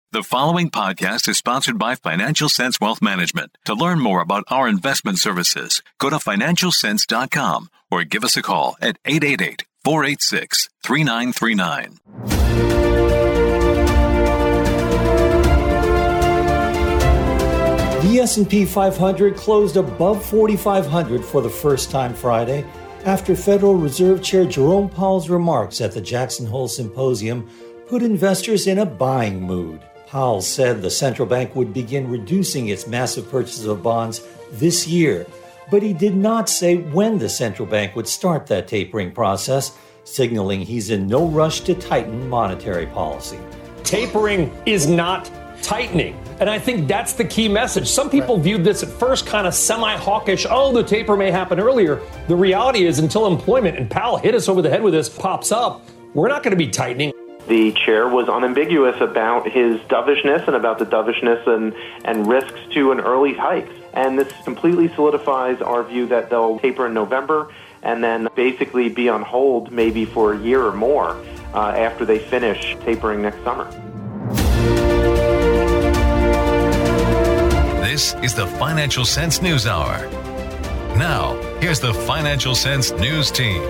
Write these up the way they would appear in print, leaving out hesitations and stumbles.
The following podcast is sponsored by Financial Sense Wealth Management. To learn more about our investment services, go to financialsense.com or give us a call at 888-486-3939. The S&P 500 closed above 4,500 for the first time Friday after Federal Reserve Chair Jerome Powell's remarks at the Jackson Hole Symposium put investors in a buying mood. Powell said the central bank would begin reducing its massive purchases of bonds this year, but he did not say when the central bank would start that tapering process, signaling he's in no rush to tighten monetary policy. Tapering is not tightening. And I think that's the key message. Some people viewed this at first kind of semi-hawkish. Oh, the taper may happen earlier. The reality is until employment, and Powell hit us over the head with this, pops up, we're not going to be tightening. The chair was unambiguous about his dovishness and about the dovishness and risks to an early hike. And this completely solidifies our view that they'll taper in November and then basically be on hold maybe for a year or more after they finish tapering next summer. This is the Financial Sense News Hour. Now, here's the Financial Sense News Team.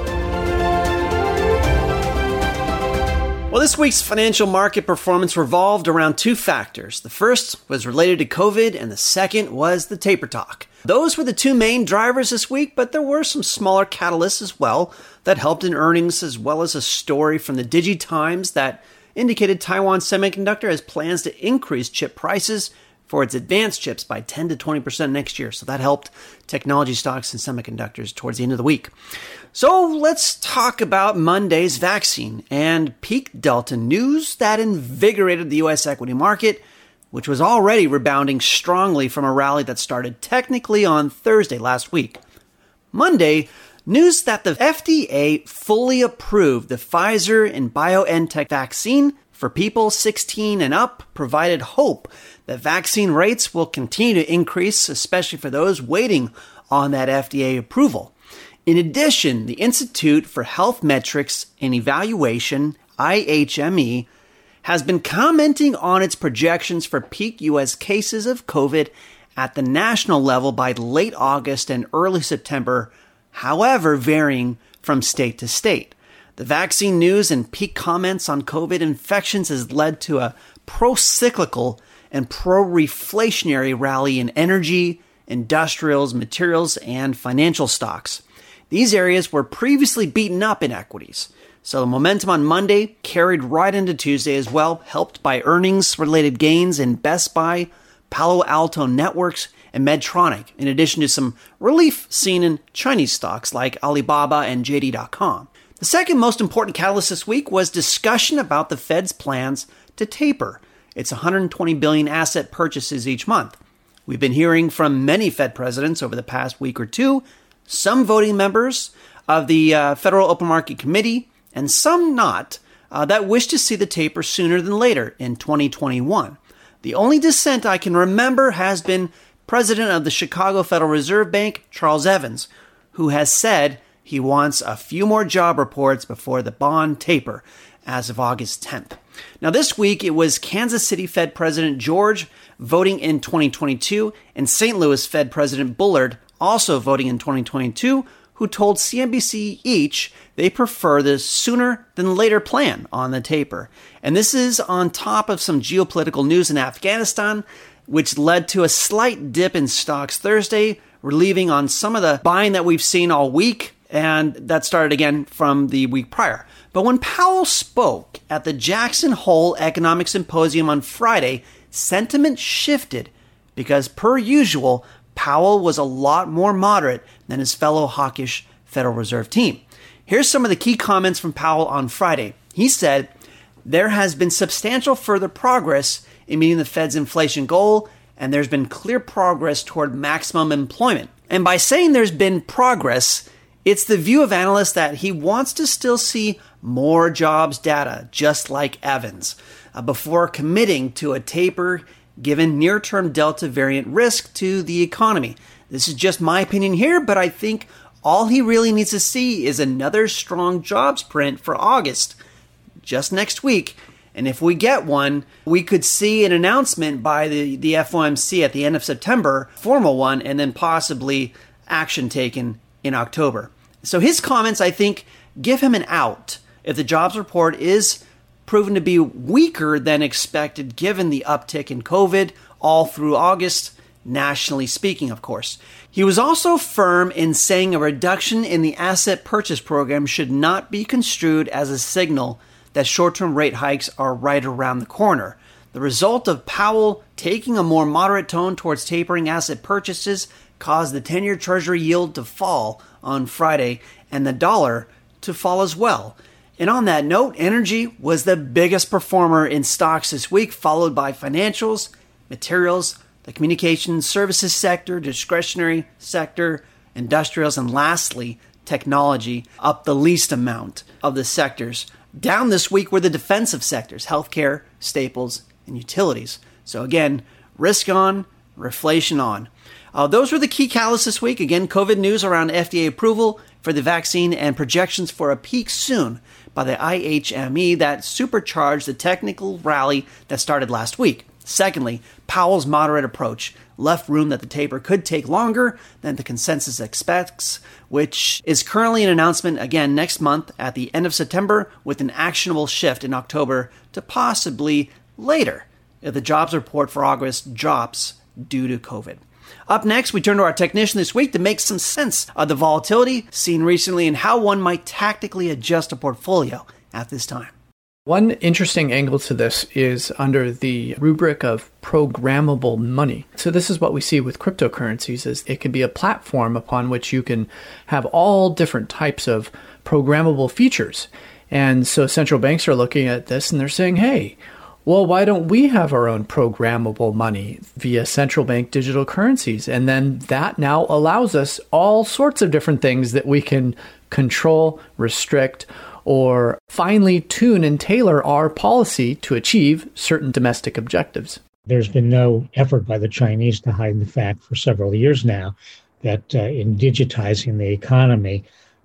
Well, this week's financial market performance revolved around two factors. The first was related to COVID, and the second was the taper talk. Those were the two main drivers this week, but there were some smaller catalysts as well that helped in earnings, as well as a story from the DigiTimes that indicated Taiwan Semiconductor has plans to increase chip prices for its advanced chips by 10 to 20% next year. So that helped technology stocks and semiconductors towards the end of the week. So let's talk about Monday's vaccine and peak Delta news that invigorated the U.S. equity market, which was already rebounding strongly from a rally that started technically on Thursday last week. Monday, news that the FDA fully approved the Pfizer and BioNTech vaccine for people 16 and up provided hope that vaccine rates will continue to increase, especially for those waiting on that FDA approval. In addition, the Institute for Health Metrics and Evaluation, IHME, has been commenting on its projections for peak U.S. cases of COVID at the national level by late August and early September, however varying from state to state. The vaccine news and peak comments on COVID infections has led to a pro-cyclical and pro-reflationary rally in energy, industrials, materials, and financial stocks. These areas were previously beaten up in equities. So the momentum on Monday carried right into Tuesday as well, helped by earnings-related gains in Best Buy, Palo Alto Networks, and Medtronic, in addition to some relief seen in Chinese stocks like Alibaba and JD.com. The second most important catalyst this week was discussion about the Fed's plans to taper its $120 billion asset purchases each month. We've been hearing from many Fed presidents over the past week or two, some voting members of the Federal Open Market Committee, and some not, that wish to see the taper sooner than later in 2021. The only dissent I can remember has been President of the Chicago Federal Reserve Bank, Charles Evans, who has said he wants a few more job reports before the bond taper as of August 10th. Now this week, it was Kansas City Fed President George voting in 2022 and St. Louis Fed President Bullard also voting in 2022, who told CNBC each they prefer the sooner than later plan on the taper. And this is on top of some geopolitical news in Afghanistan, which led to a slight dip in stocks Thursday, relieving on some of the buying that we've seen all week, and that started again from the week prior. But when Powell spoke at the Jackson Hole Economic Symposium on Friday, sentiment shifted because, per usual, Powell was a lot more moderate than his fellow hawkish Federal Reserve team. Here's some of the key comments from Powell on Friday. He said, "There has been substantial further progress in meeting the Fed's inflation goal, and there's been clear progress toward maximum employment." And by saying there's been progress, it's the view of analysts that he wants to still see more jobs data, just like Evans, before committing to a taper given near-term Delta variant risk to the economy. This is just my opinion here, but I think all he really needs to see is another strong jobs print for August, just next week, And if we get one, we could see an announcement by the FOMC at the end of September, formal one, and then possibly action taken in October. So his comments, I think, give him an out if the jobs report is proven to be weaker than expected given the uptick in COVID all through August, nationally speaking, of course. He was also firm in saying a reduction in the asset purchase program should not be construed as a signal that short-term rate hikes are right around the corner. The result of Powell taking a more moderate tone towards tapering asset purchases caused the 10-year Treasury yield to fall on Friday and the dollar to fall as well. And on that note, energy was the biggest performer in stocks this week, followed by financials, materials, the communications services sector, discretionary sector, industrials, and lastly, technology, up the least amount of the sectors. Down this week were the defensive sectors, healthcare, staples, and utilities. So again, risk on, reflation on. Those were the key catalysts this week. Again, COVID news around FDA approval for the vaccine and projections for a peak soon by the IHME that supercharged the technical rally that started last week. Secondly, Powell's moderate approach left room that the taper could take longer than the consensus expects, which is currently an announcement again next month at the end of September with an actionable shift in October to possibly later if the jobs report for August drops due to COVID. Up next, we turn to our technician this week to make some sense of the volatility seen recently and how one might tactically adjust a portfolio at this time. One interesting angle to this is under the rubric of programmable money. So this is what we see with cryptocurrencies, is it can be a platform upon which you can have all different types of programmable features. And so central banks are looking at this and they're saying, hey, well, why don't we have our own programmable money via central bank digital currencies? And then that now allows us all sorts of different things that we can control, restrict, or finely tune and tailor our policy to achieve certain domestic objectives. There's been no effort by the Chinese to hide the fact for several years now that in digitizing the economy,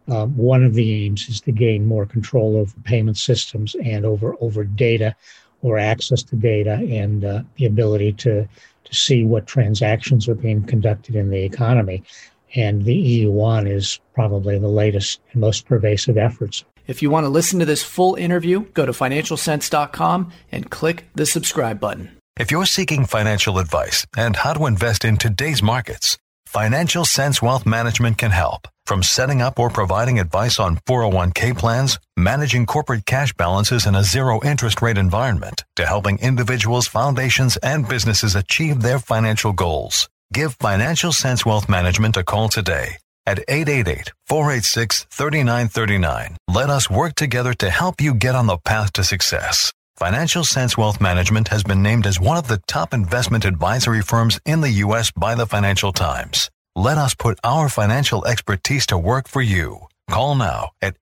one of the aims is to gain more control over payment systems and over data or access to data and the ability to see what transactions are being conducted in the economy. And the EU1 is probably the latest and most pervasive efforts. If you want to listen to this full interview, go to financialsense.com and click the subscribe button. If you're seeking financial advice and how to invest in today's markets, Financial Sense Wealth Management can help. From setting up or providing advice on 401k plans, managing corporate cash balances in a zero interest rate environment, to helping individuals, foundations, and businesses achieve their financial goals. Give Financial Sense Wealth Management a call today at 888-486-3939. Let us work together to help you get on the path to success. Financial Sense Wealth Management has been named as one of the top investment advisory firms in the U.S. by the Financial Times. Let us put our financial expertise to work for you. Call now at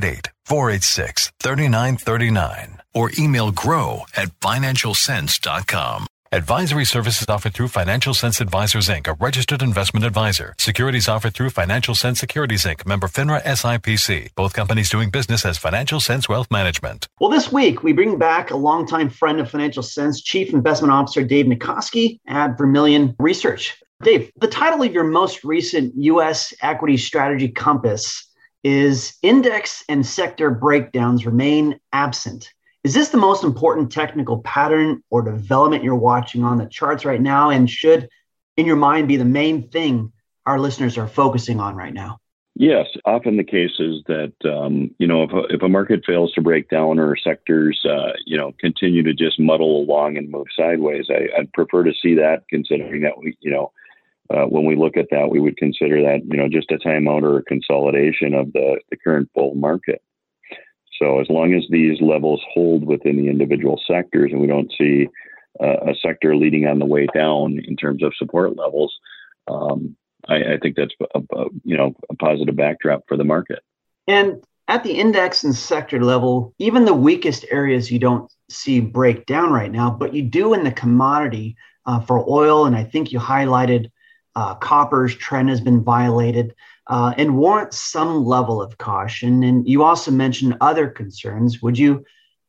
888-486-3939 or email grow@financialsense.com. Advisory services offered through Financial Sense Advisors, Inc., a registered investment advisor. Securities offered through Financial Sense Securities, Inc., member FINRA SIPC. Both companies doing business as Financial Sense Wealth Management. Well, this week, we bring back a longtime friend of Financial Sense, Chief Investment Officer Dave Nikoski at Vermilion Research. Dave, the title of your most recent U.S. equity strategy compass is Index and Sector Breakdowns Remain Absent. Is this the most important technical pattern or development you're watching on the charts right now, and should, in your mind, be the main thing our listeners are focusing on right now? Yes, often the case is that, if a market fails to break down or sectors, continue to just muddle along and move sideways, I'd prefer to see that, considering that when we look at that, we would consider that, just a timeout or a consolidation of the current bull market. So as long as these levels hold within the individual sectors and we don't see a sector leading on the way down in terms of support levels, I think that's a positive backdrop for the market. And at the index and sector level, even the weakest areas you don't see break down right now, but you do in the commodity for oil. And I think you highlighted copper's trend has been violated. And warrants some level of caution. And you also mentioned other concerns. Would you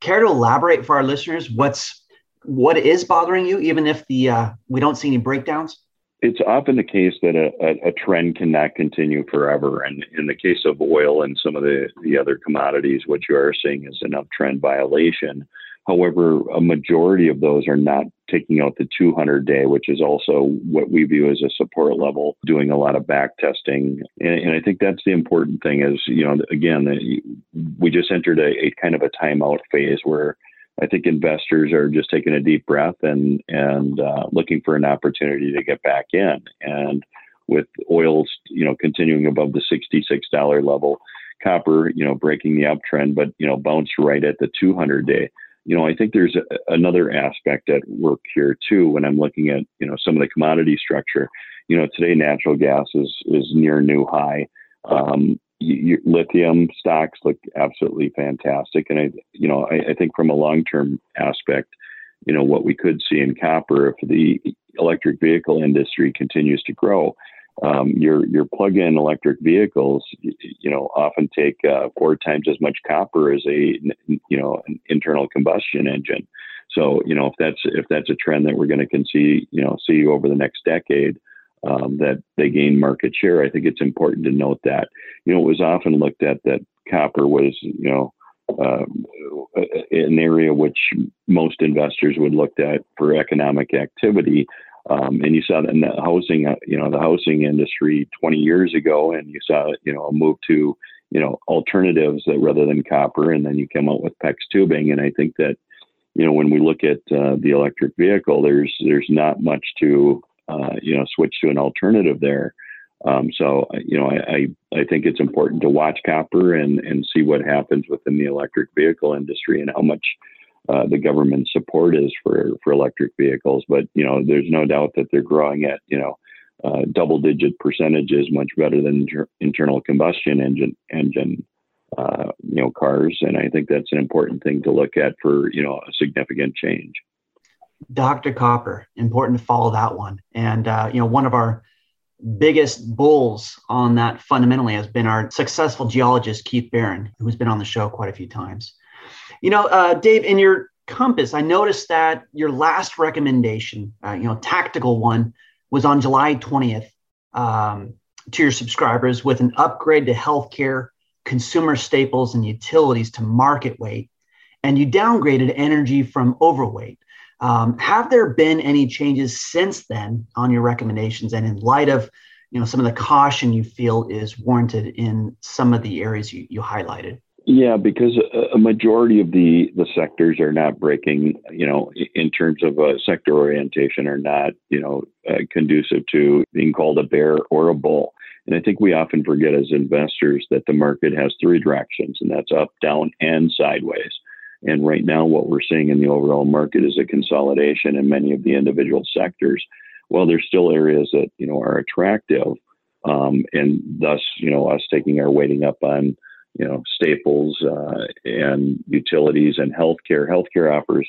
Care to elaborate for our listeners what is bothering you, even if we don't see any breakdowns? It's often the case that a trend cannot continue forever. And in the case of oil and some of the other commodities, what you are seeing is an uptrend violation. However, a majority of those are not taking out the 200-day, which is also what we view as a support level, doing a lot of back testing. And I think that's the important thing is, again, we just entered a kind of a timeout phase where I think investors are just taking a deep breath and looking for an opportunity to get back in. And with oils, continuing above the $66 level, copper, breaking the uptrend, but, bounced right at the 200-day. I think there's another aspect at work here too. When I'm looking at, some of the commodity structure, today natural gas is near new high. Lithium stocks look absolutely fantastic. And I think from a long-term aspect, what we could see in copper, if the electric vehicle industry continues to grow, your plug-in electric vehicles, often take 4 times as much copper as an internal combustion engine. So, if that's a trend that we're going to see over the next decade, that they gain market share, I think it's important to note that, it was often looked at that copper was, an area which most investors would look at for economic activity. And you saw that in the housing industry 20 years ago, and you saw, a move to, alternatives that rather than copper, and then you came out with PEX tubing. And I think that, when we look at the electric vehicle, there's not much to, switch to an alternative there. So, I think it's important to watch copper and see what happens within the electric vehicle industry and how much the government support is for electric vehicles. But, there's no doubt that they're growing at, double-digit percentages, much better than internal combustion engine cars. And I think that's an important thing to look at for, a significant change. Dr. Copper, important to follow that one. And, one of our biggest bulls on that fundamentally has been our successful geologist, Keith Barron, who's been on the show quite a few times. Dave, in your compass, I noticed that your last recommendation, tactical one, was on July 20th to your subscribers with an upgrade to healthcare, consumer staples, and utilities to market weight, and you downgraded energy from overweight. Have there been any changes since then on your recommendations, and in light of some of the caution you feel is warranted in some of the areas you highlighted? Yeah, because a majority of the sectors are not breaking, in terms of sector orientation, are not, conducive to being called a bear or a bull. And I think we often forget as investors that the market has 3 directions, and that's up, down, and sideways. And right now, what we're seeing in the overall market is a consolidation in many of the individual sectors. While there's still areas that, are attractive, and thus, us taking our weighting up on, staples and utilities and healthcare. Healthcare offers,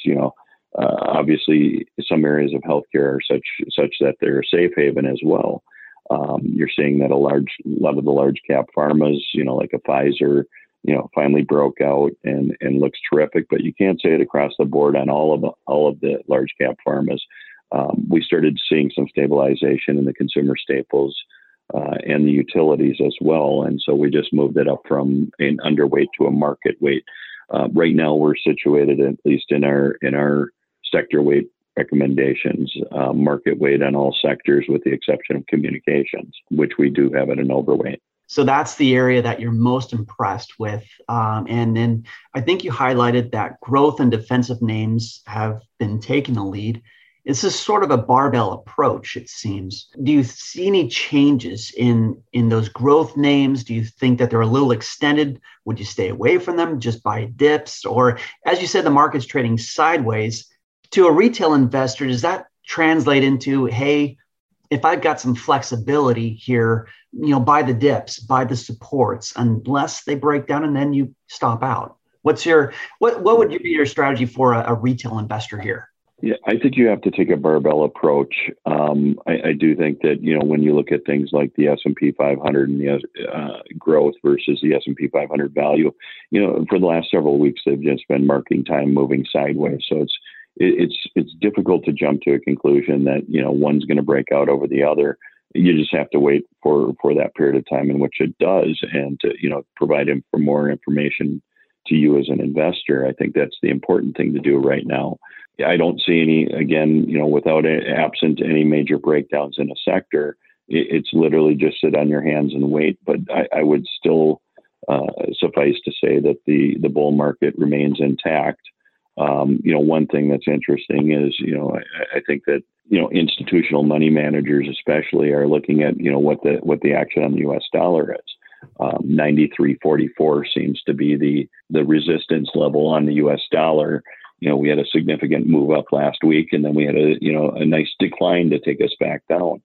obviously some areas of healthcare are such that they're a safe haven as well. You're seeing that a lot of the large cap pharmas, like a Pfizer, finally broke out and looks terrific, but you can't say it across the board on all of the large cap pharmas. We started seeing some stabilization in the consumer staples and the utilities as well. And so we just moved it up from an underweight to a market weight. Right now we're situated, at least in our sector weight recommendations, market weight on all sectors with the exception of communications, which we do have at an overweight. So that's the area that you're most impressed with. And then I think you highlighted that growth and defensive names have been taking the lead. This is sort of a barbell approach, it seems. Do you see any changes in those growth names? Do you think that they're a little extended? Would you stay away from them, just buy dips? Or as you said, the market's trading sideways. To a retail investor, does that translate into, hey, if I've got some flexibility here, buy the dips, buy the supports, unless they break down and then you stop out? What would be your strategy for a retail investor here? Yeah, I think you have to take a barbell approach. I do think that, when you look at things like the S&P 500 and the growth versus the S&P 500 value, for the last several weeks, they've just been marking time moving sideways. So it's difficult to jump to a conclusion that, one's going to break out over the other. You just have to wait for that period of time in which it does, and to, provide him for more information to you as an investor. I think that's the important thing to do right now. I don't see any, again, absent any major breakdowns in a sector, it's literally just sit on your hands and wait. But I would still suffice to say that the bull market remains intact. One thing that's interesting is, I think that, institutional money managers especially are looking at, what the action on the U.S. dollar is. 93.44 seems to be the resistance level on the U.S. dollar. We had a significant move up last week, and then we had a nice decline to take us back down.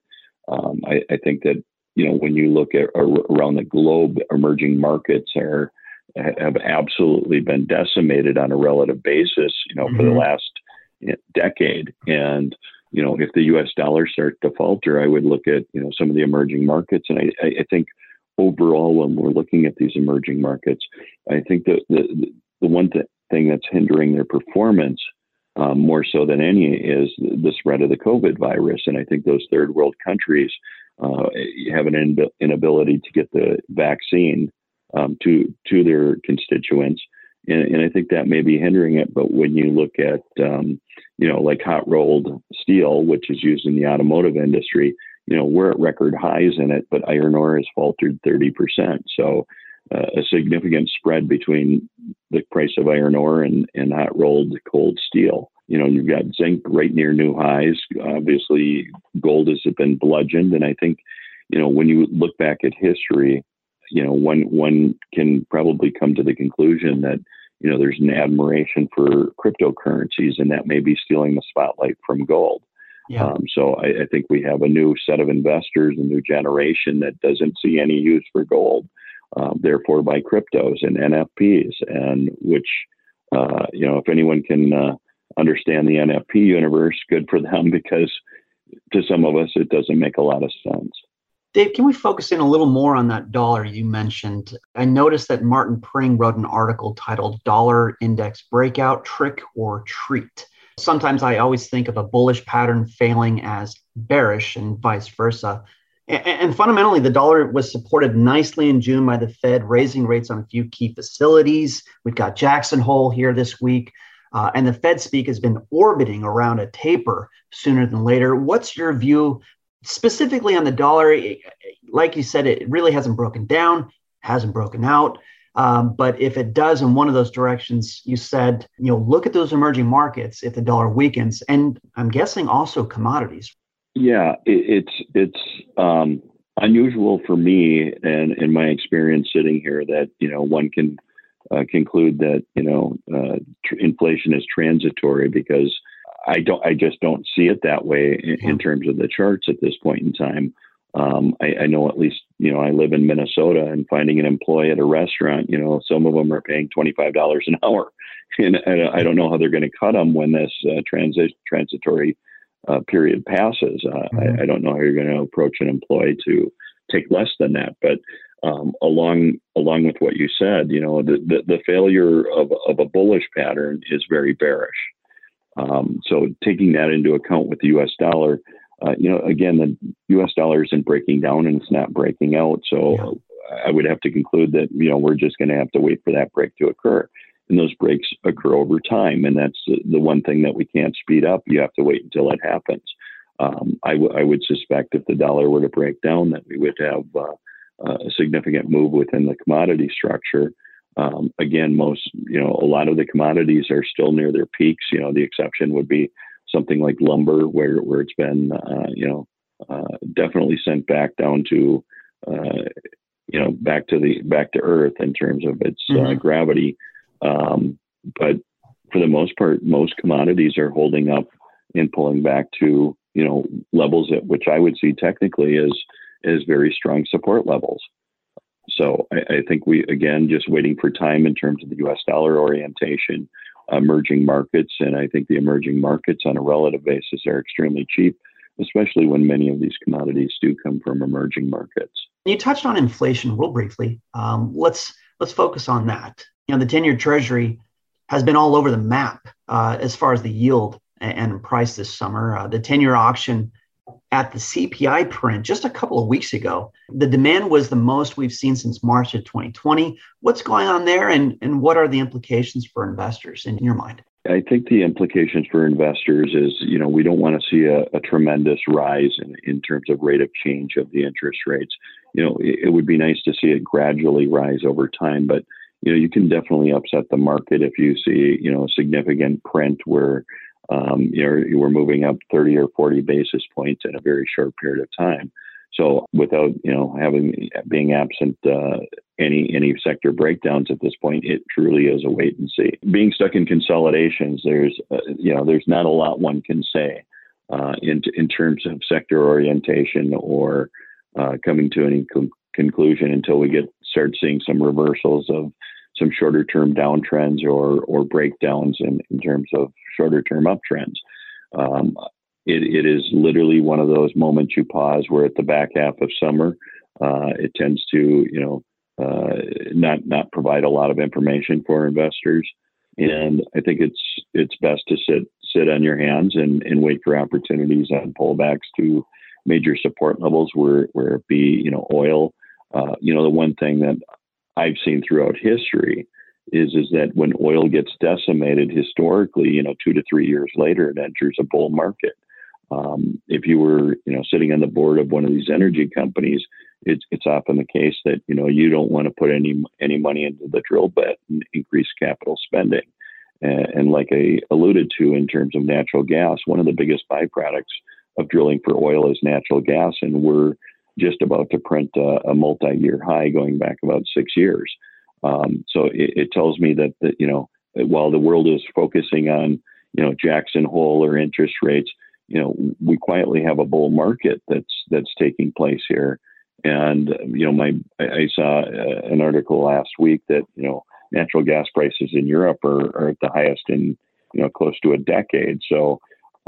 I think that, when you look at around the globe, emerging markets have absolutely been decimated on a relative basis, for the last decade. And, if the U.S. dollar starts to falter, I would look at, some of the emerging markets. And I think overall, when we're looking at these emerging markets, I think that the one thing that's hindering their performance more so than any is the spread of the COVID virus. And I think those third world countries have an inability to get the vaccine to their constituents. And I think that may be hindering it. But when you look at, like hot rolled steel, which is used in the automotive industry, we're at record highs in it, but iron ore has faltered 30%. So a significant spread between the price of iron ore and hot rolled cold steel. You've got zinc right near new highs. Obviously, gold has been bludgeoned. And I think, when you look back at history, one can probably come to the conclusion that, there's an admiration for cryptocurrencies, and that may be stealing the spotlight from gold. Yeah. So I think we have a new set of investors, a new generation that doesn't see any use for gold, therefore buy cryptos and NFPs, and which, if anyone can understand the NFT universe, good for them, because to some of us, it doesn't make a lot of sense. Dave, can we focus in a little more on that dollar you mentioned? I noticed that Martin Pring wrote an article titled Dollar Index Breakout, Trick or Treat. Sometimes I always think of a bullish pattern failing as bearish and vice versa. And fundamentally, the dollar was supported nicely in June by the Fed, raising rates on a few key facilities. We've got Jackson Hole here this week. And the Fed speak has been orbiting around a taper sooner than later. What's your view specifically on the dollar? Like you said, it really hasn't broken down, hasn't broken out. But if it does in one of those directions, you said, look at those emerging markets if the dollar weakens, and I'm guessing also commodities. Yeah, it's unusual for me, and in my experience sitting here, that one can conclude that inflation is transitory, because I just don't see it that way in terms of the charts at this point in time. I know, at least, I live in Minnesota, and finding an employee at a restaurant, some of them are paying $25 an hour. And I don't know how they're going to cut them when this transitory period passes. I don't know how you're going to approach an employee to take less than that. But along with what you said, the failure of a bullish pattern is very bearish. So taking that into account with the U.S. dollar, again, the U.S. dollar isn't breaking down and it's not breaking out. So I would have to conclude that, we're just going to have to wait for that break to occur. And those breaks occur over time. And that's the one thing that we can't speed up. You have to wait until it happens. I would suspect if the dollar were to break down, that we would have a significant move within the commodity structure. Again, a lot of the commodities are still near their peaks. The exception would be something like lumber, where it's been, definitely sent back down to, back to earth in terms of its gravity. But for the most part, most commodities are holding up and pulling back to, levels at which I would see technically as very strong support levels. So I think we, again, just waiting for time in terms of the U.S. dollar orientation. emerging markets. And I think the emerging markets on a relative basis are extremely cheap, especially when many of these commodities do come from emerging markets. You touched on inflation real briefly. Let's focus on that. The 10-year Treasury has been all over the map as far as the yield and price this summer. The 10-year auction at the CPI print just a couple of weeks ago, the demand was the most we've seen since March of 2020. What's going on there, and what are the implications for investors in your mind? I think the implications for investors is, we don't want to see a tremendous rise in terms of rate of change of the interest rates. It would be nice to see it gradually rise over time, but you can definitely upset the market if you see, a significant print where, we're moving up 30 or 40 basis points in a very short period of time. So without, being absent any sector breakdowns at this point, it truly is a wait and see. Being stuck in consolidations, there's not a lot one can say in terms of sector orientation or coming to any conclusion until we start seeing some reversals of some shorter term downtrends or breakdowns in terms of shorter term uptrends. It is literally one of those moments you pause where at the back half of summer, it tends to, not provide a lot of information for investors. And I think it's best to sit on your hands and wait for opportunities on pullbacks to major support levels where it be, oil. The one thing that I've seen throughout history is that when oil gets decimated historically, 2 to 3 years later, it enters a bull market. If you were, sitting on the board of one of these energy companies, it's often the case that, you don't want to put any money into the drill bit and increase capital spending. And like I alluded to in terms of natural gas, one of the biggest byproducts of drilling for oil is natural gas. And we're just about to print a multi-year high going back about 6 years. So it tells me that, while the world is focusing on, Jackson Hole or interest rates, we quietly have a bull market that's taking place here. And, I saw an article last week that, natural gas prices in Europe are at the highest in, close to a decade. So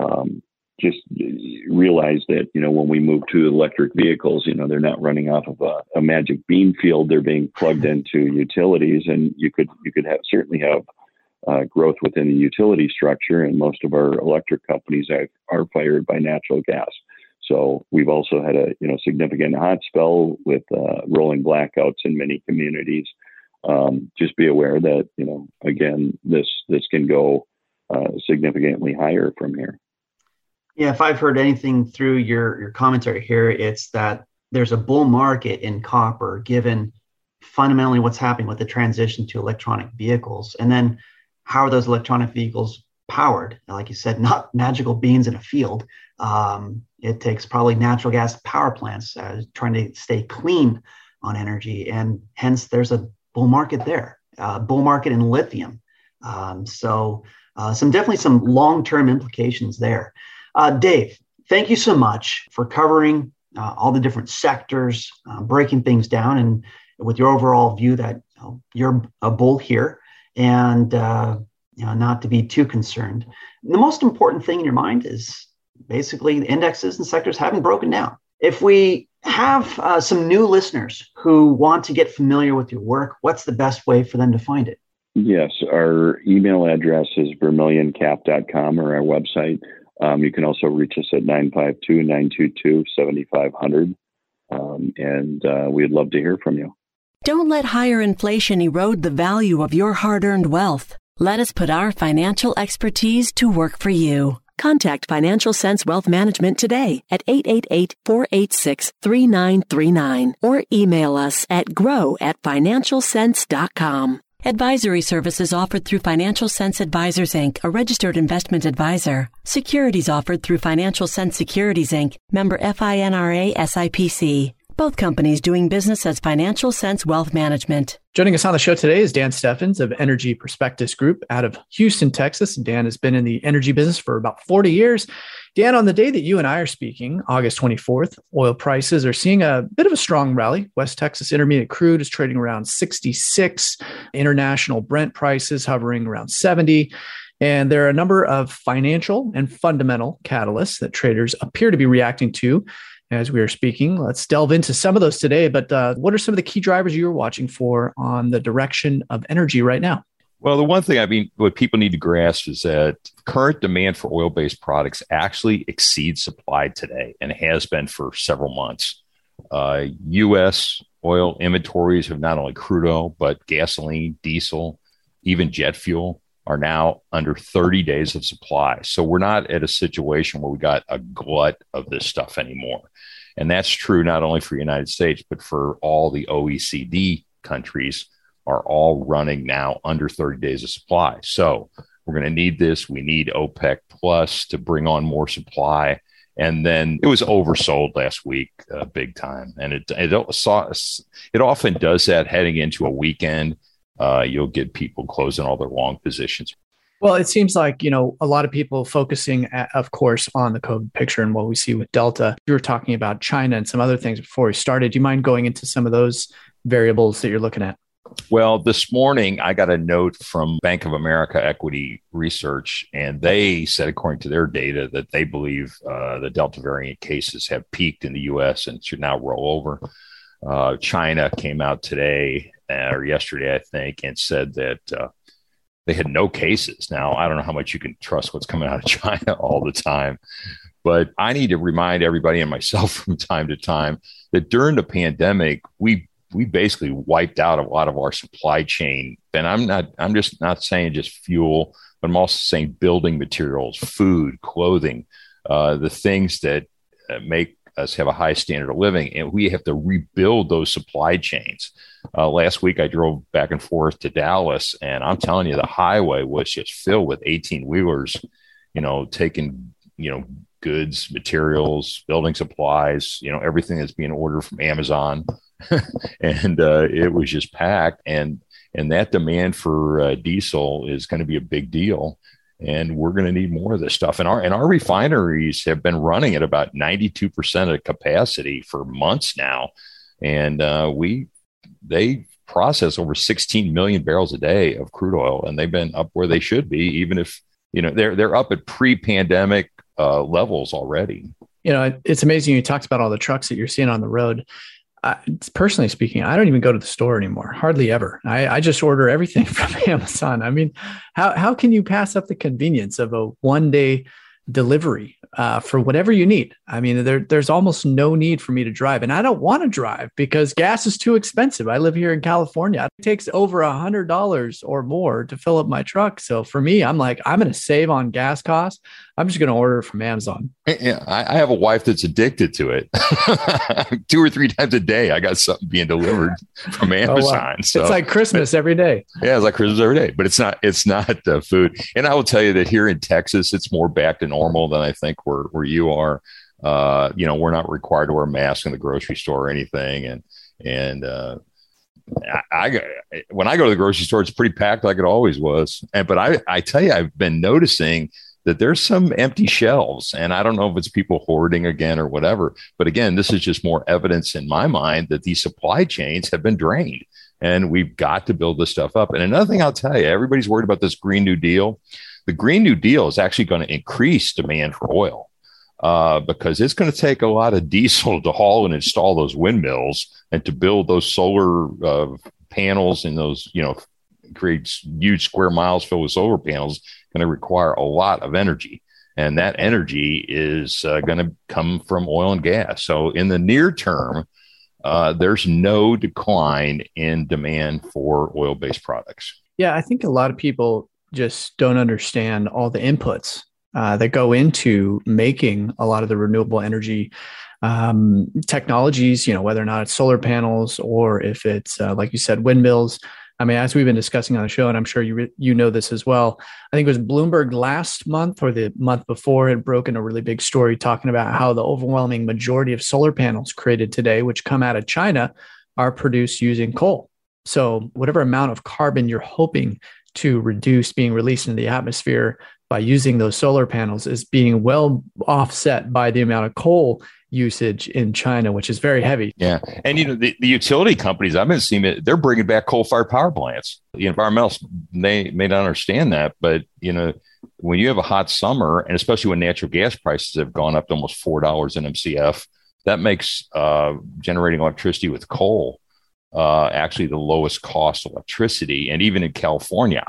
just realize that, when we move to electric vehicles, they're not running off of a magic bean field. They're being plugged into utilities, and you could certainly have growth within the utility structure. And most of our electric companies are fired by natural gas. So we've also had a significant hot spell with rolling blackouts in many communities. Just be aware that again, this can go significantly higher from here. Yeah, if I've heard anything through your commentary here, it's that there's a bull market in copper, given fundamentally what's happening with the transition to electronic vehicles. And then how are those electronic vehicles powered? Like you said, not magical beans in a field. It takes probably natural gas power plants trying to stay clean on energy. And hence there's a bull market there, bull market in lithium. So definitely some long-term implications there. Dave, thank you so much for covering all the different sectors, breaking things down, and with your overall view that you're a bull here and not to be too concerned. The most important thing in your mind is basically the indexes and sectors haven't broken down. If we have some new listeners who want to get familiar with your work, what's the best way for them to find it? Yes, our email address is vermilioncap.com, or our website. You can also reach us at 952-922-7500. And we'd love to hear from you. Don't let higher inflation erode the value of your hard-earned wealth. Let us put our financial expertise to work for you. Contact Financial Sense Wealth Management today at 888-486-3939 or email us at grow@financialsense.com. Advisory services offered through Financial Sense Advisors, Inc., a registered investment advisor. Securities offered through Financial Sense Securities, Inc., member FINRA SIPC. both companies doing business as Financial Sense Wealth Management. Joining us on the show today is Dan Steffens of Energy Prospectus Group out of Houston, Texas. Dan has been in the energy business for about 40 years. Dan, on the day that you and I are speaking, August 24th, oil prices are seeing a bit of a strong rally. West Texas Intermediate crude is trading around 66, international Brent prices hovering around 70. And there are a number of financial and fundamental catalysts that traders appear to be reacting to as we are speaking. Let's delve into some of those today. But what are some of the key drivers you're watching for on the direction of energy right now? Well, the one thing, what people need to grasp is that current demand for oil-based products actually exceeds supply today and has been for several months. U.S. oil inventories of not only crude oil, but gasoline, diesel, even jet fuel are now under 30 days of supply. So we're not at a situation where we got a glut of this stuff anymore. And that's true not only for the United States, but for all the OECD countries are all running now under 30 days of supply. So we're going to need this. We need OPEC Plus to bring on more supply. And then it was oversold last week, big time. And it often does that heading into a weekend. You'll get people closing all their long positions. Well, it seems like, a lot of people focusing, of course, on the COVID picture and what we see with Delta. You were talking about China and some other things before we started. Do you mind going into some of those variables that you're looking at? Well, this morning, I got a note from Bank of America Equity Research, and they said, according to their data, that they believe the Delta variant cases have peaked in the U.S. and should now roll over. China came out today or yesterday, I think, and said that they had no cases. Now, I don't know how much you can trust what's coming out of China all the time, but I need to remind everybody and myself from time to time that during the pandemic, we basically wiped out a lot of our supply chain. And I'm just not saying just fuel, but I'm also saying building materials, food, clothing, the things that make us have a high standard of living, and we have to rebuild those supply chains. Last week, I drove back and forth to Dallas, and I'm telling you, the highway was just filled with 18-wheelers, taking, goods, materials, building supplies, everything that's being ordered from Amazon. And it was just packed. And that demand for diesel is going to be a big deal. And we're going to need more of this stuff. And our refineries have been running at about 92% of capacity for months now. And they process over 16 million barrels a day of crude oil, and they've been up where they should be, even if, they're up at pre-pandemic levels already. It's amazing. You talked about all the trucks that you're seeing on the road. Personally speaking, I don't even go to the store anymore, hardly ever. I just order everything from Amazon. I mean, how can you pass up the convenience of a one-day delivery for whatever you need? I mean, there's almost no need for me to drive, and I don't want to drive because gas is too expensive. I live here in California. It takes over $100 or more to fill up my truck. So for me, I'm like, I'm going to save on gas costs. I'm just going to order from Amazon. Yeah, I have a wife that's addicted to it. 2 or 3 times a day, I got something being delivered from Amazon. Oh, wow. So, it's like Christmas every day. Yeah, it's like Christmas every day, but it's not food. And I will tell you that here in Texas, it's more back to normal than I think where you are. We're not required to wear a mask in the grocery store or anything. And when I go to the grocery store, it's pretty packed like it always was. But I tell you, I've been noticing that there's some empty shelves, and I don't know if it's people hoarding again or whatever. But again, this is just more evidence in my mind that these supply chains have been drained, and we've got to build this stuff up. And another thing I'll tell you, everybody's worried about this Green New Deal. The Green New Deal is actually going to increase demand for oil because it's going to take a lot of diesel to haul and install those windmills and to build those solar panels and those, create huge square miles filled with solar panels. Going to require a lot of energy, and that energy is going to come from oil and gas. So in the near term, there's no decline in demand for oil-based products. Yeah, I think a lot of people just don't understand all the inputs that go into making a lot of the renewable energy technologies, whether or not it's solar panels or if it's, like you said, windmills. I mean, as we've been discussing on the show, and I'm sure you know this as well, I think it was Bloomberg last month or the month before had broken a really big story talking about how the overwhelming majority of solar panels created today, which come out of China, are produced using coal. So whatever amount of carbon you're hoping to reduce being released into the atmosphere by using those solar panels is being well offset by the amount of coal usage in China, which is very heavy. Yeah. And, the utility companies, I've been seeing it, they're bringing back coal-fired power plants. The environmentalists, they may not understand that, but, when you have a hot summer, and especially when natural gas prices have gone up to almost $4 an MCF, that makes generating electricity with coal actually the lowest cost electricity. And even in California,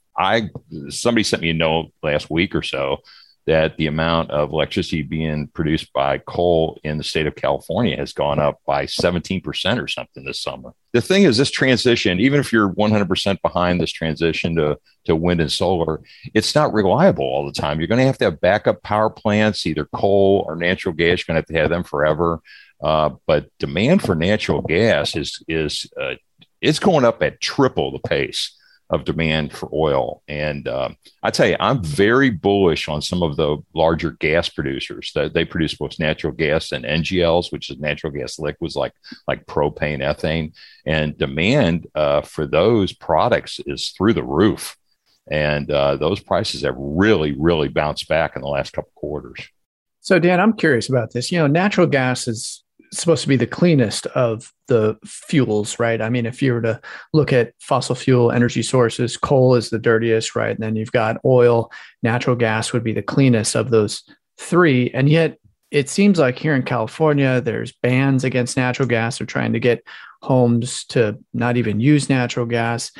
somebody sent me a note last week or so that the amount of electricity being produced by coal in the state of California has gone up by 17% or something this summer. The thing is, this transition, even if you're 100% behind this transition to wind and solar, it's not reliable all the time. You're going to have backup power plants, either coal or natural gas. You're going to have them forever. But demand for natural gas is going up at triple the pace of demand for oil. And I tell you, I'm very bullish on some of the larger gas producers that they produce both natural gas and NGLs, which is natural gas liquids like propane, ethane, and demand for those products is through the roof. And those prices have really, really bounced back in the last couple of quarters. So Dan, I'm curious about this. Natural gas is supposed to be the cleanest of the fuels, right? I mean, if you were to look at fossil fuel energy sources, coal is the dirtiest, right? And then you've got oil, natural gas would be the cleanest of those three. And yet it seems like here in California, there's bans against natural gas. They're trying to get homes to not even use natural gas.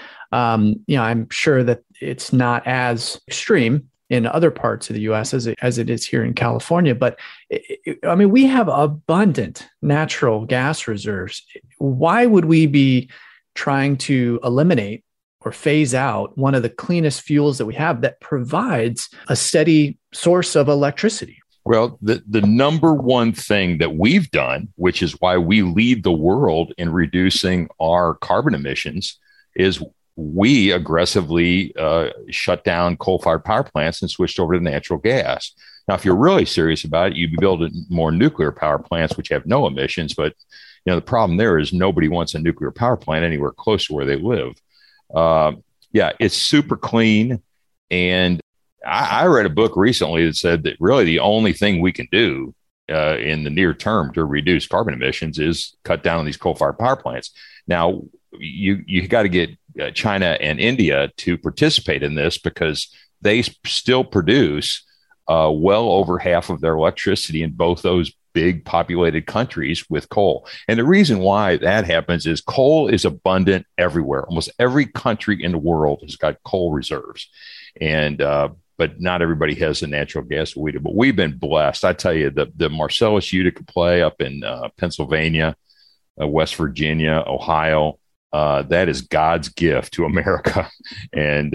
I'm sure that it's not as extreme in other parts of the U.S. as it is here in California. But we have abundant natural gas reserves. Why would we be trying to eliminate or phase out one of the cleanest fuels that we have that provides a steady source of electricity? Well, the number one thing that we've done, which is why we lead the world in reducing our carbon emissions, is we aggressively shut down coal-fired power plants and switched over to natural gas. Now, if you're really serious about it, you'd be building more nuclear power plants, which have no emissions. But the problem there is nobody wants a nuclear power plant anywhere close to where they live. It's super clean. And I read a book recently that said that really the only thing we can do in the near term to reduce carbon emissions is cut down on these coal-fired power plants. Now, you got to get China and India to participate in this because they still produce well over half of their electricity in both those big populated countries with coal. And the reason why that happens is coal is abundant everywhere. Almost every country in the world has got coal reserves. And but not everybody has the natural gas we do. But we've been blessed. I tell you, the Marcellus Utica play up in Pennsylvania, West Virginia, Ohio, that is God's gift to America. And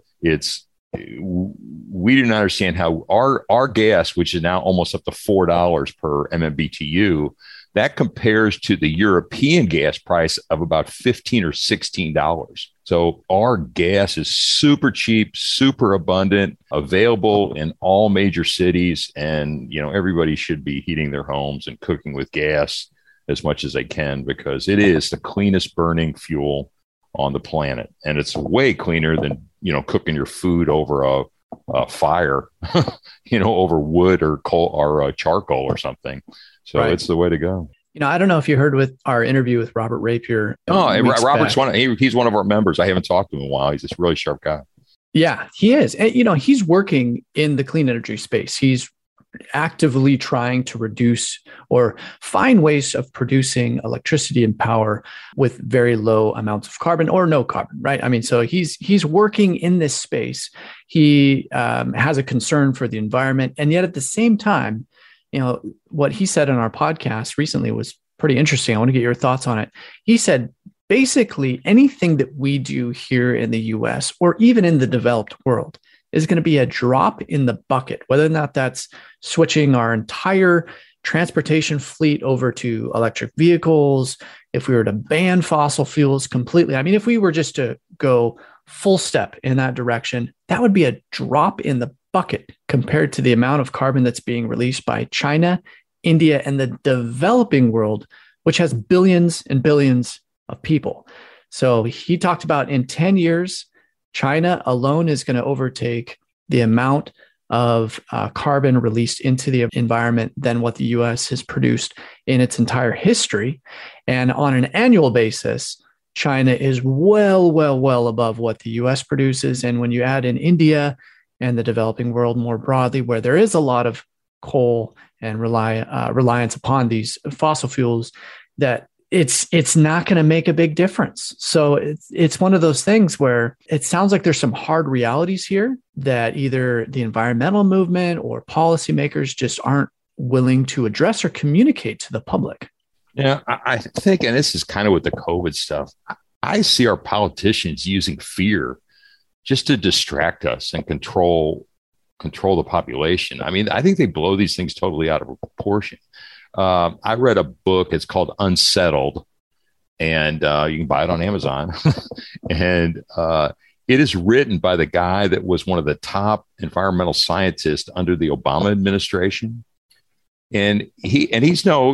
we do not understand how our gas, which is now almost up to $4 per MMBTU, that compares to the European gas price of about $15 or $16. So our gas is super cheap, super abundant, available in all major cities. And, everybody should be heating their homes and cooking with gas as much as they can, because it is the cleanest burning fuel on the planet. And it's way cleaner than, cooking your food over a fire, over wood or coal or charcoal or something. So right. It's the way to go. I don't know if you heard with our interview with Robert Rapier. Oh, Robert's he's one of our members. I haven't talked to him in a while. He's this really sharp guy. Yeah, he is. And, he's working in the clean energy space. He's actively trying to reduce or find ways of producing electricity and power with very low amounts of carbon or no carbon, right? I mean, so he's working in this space. He has a concern for the environment. And yet at the same time, what he said on our podcast recently was pretty interesting. I want to get your thoughts on it. He said, basically anything that we do here in the US or even in the developed world is going to be a drop in the bucket, whether or not that's switching our entire transportation fleet over to electric vehicles, if we were to ban fossil fuels completely. I mean, if we were just to go full step in that direction, that would be a drop in the bucket compared to the amount of carbon that's being released by China, India, and the developing world, which has billions and billions of people. So he talked about in 10 years, China alone is going to overtake the amount of carbon released into the environment than what the US has produced in its entire history. And on an annual basis, China is well above what the US produces. And when you add in India and the developing world more broadly, where there is a lot of coal and reliance upon these fossil fuels, that it's not going to make a big difference. So it's one of those things where it sounds like there's some hard realities here that either the environmental movement or policymakers just aren't willing to address or communicate to the public. Yeah, I think, and this is kind of with the COVID stuff, I see our politicians using fear just to distract us and control the population. I mean, I think they blow these things totally out of proportion. I read a book, it's called Unsettled, and you can buy it on Amazon. And it is written by the guy that was one of the top environmental scientists under the Obama administration. And he's no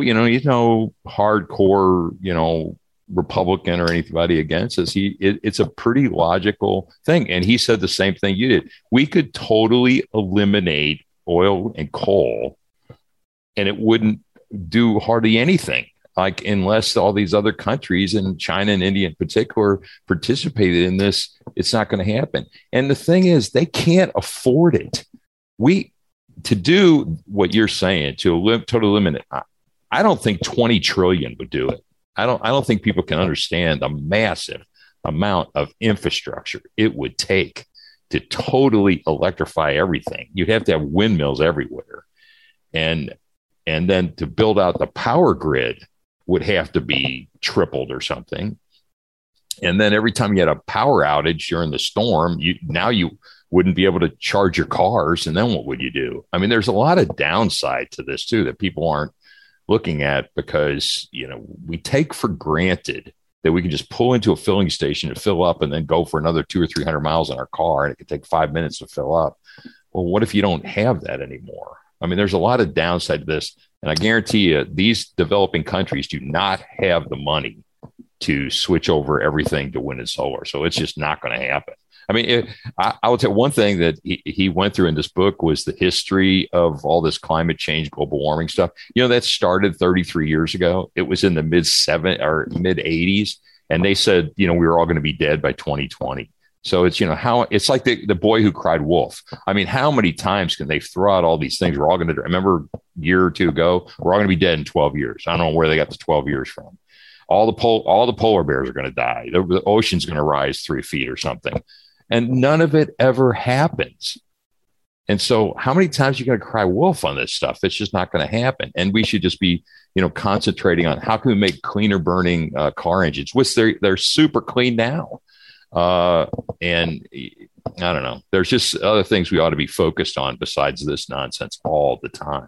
hardcore, Republican or anybody against us. It's a pretty logical thing. And he said the same thing you did. We could totally eliminate oil and coal, and it wouldn't do hardly anything, like unless all these other countries, and China and India in particular, participated in this. It's not going to happen. And the thing is, they can't afford it. To do what you're saying, to totally eliminate, I don't think 20 trillion would do it. I don't think people can understand the massive amount of infrastructure it would take to totally electrify everything. You'd have to have windmills everywhere. And then to build out the power grid would have to be tripled or something. And then every time you had a power outage during the storm, you wouldn't be able to charge your cars. And then what would you do? I mean, there's a lot of downside to this too, that people aren't looking at, because, we take for granted that we can just pull into a filling station to fill up and then go for another 200 or 300 miles in our car, and it could take 5 minutes to fill up. Well, what if you don't have that anymore? I mean, there's a lot of downside to this. And I guarantee you, these developing countries do not have the money to switch over everything to wind and solar. So it's just not going to happen. I mean, I would say one thing that he went through in this book was the history of all this climate change, global warming stuff. That started 33 years ago. It was in the mid 80s. And they said, we were all going to be dead by 2020. So it's, how it's like the boy who cried wolf. I mean, how many times can they throw out all these things? We're all going to remember a year or two ago, we're all going to be dead in 12 years. I don't know where they got the 12 years from. All the polar bears are going to die. The ocean's going to rise 3 feet or something. And none of it ever happens. And so how many times are you going to cry wolf on this stuff? It's just not going to happen. And we should just be, concentrating on how can we make cleaner burning car engines, which they're super clean now. And I don't know, there's just other things we ought to be focused on besides this nonsense all the time.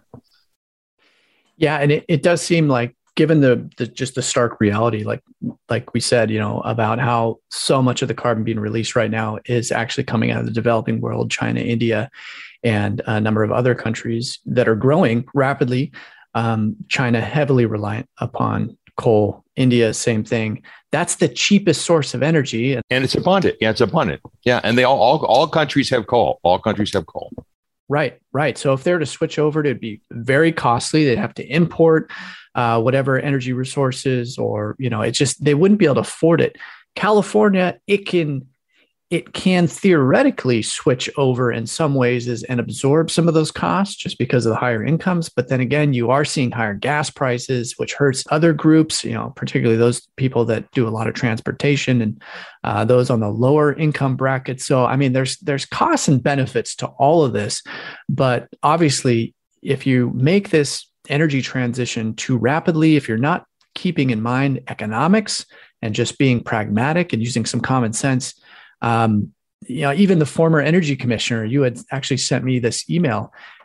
Yeah. And it does seem like, given the stark reality, like we said, about how so much of the carbon being released right now is actually coming out of the developing world, China, India, and a number of other countries that are growing rapidly. China heavily reliant upon coal. India, same thing. That's the cheapest source of energy, and it's abundant. Yeah, it's abundant. Yeah, and they all countries have coal. All countries have coal. Right. So if they were to switch over, it'd be very costly. They'd have to import whatever energy resources, or, they wouldn't be able to afford it. California, it can theoretically switch over in some ways and absorb some of those costs just because of the higher incomes. But then again, you are seeing higher gas prices, which hurts other groups, particularly those people that do a lot of transportation and those on the lower income bracket. So, I mean, there's costs and benefits to all of this. But obviously, if you make this energy transition too rapidly, if you're not keeping in mind economics and just being pragmatic and using some common sense, even the former energy commissioner, you had actually sent me this email,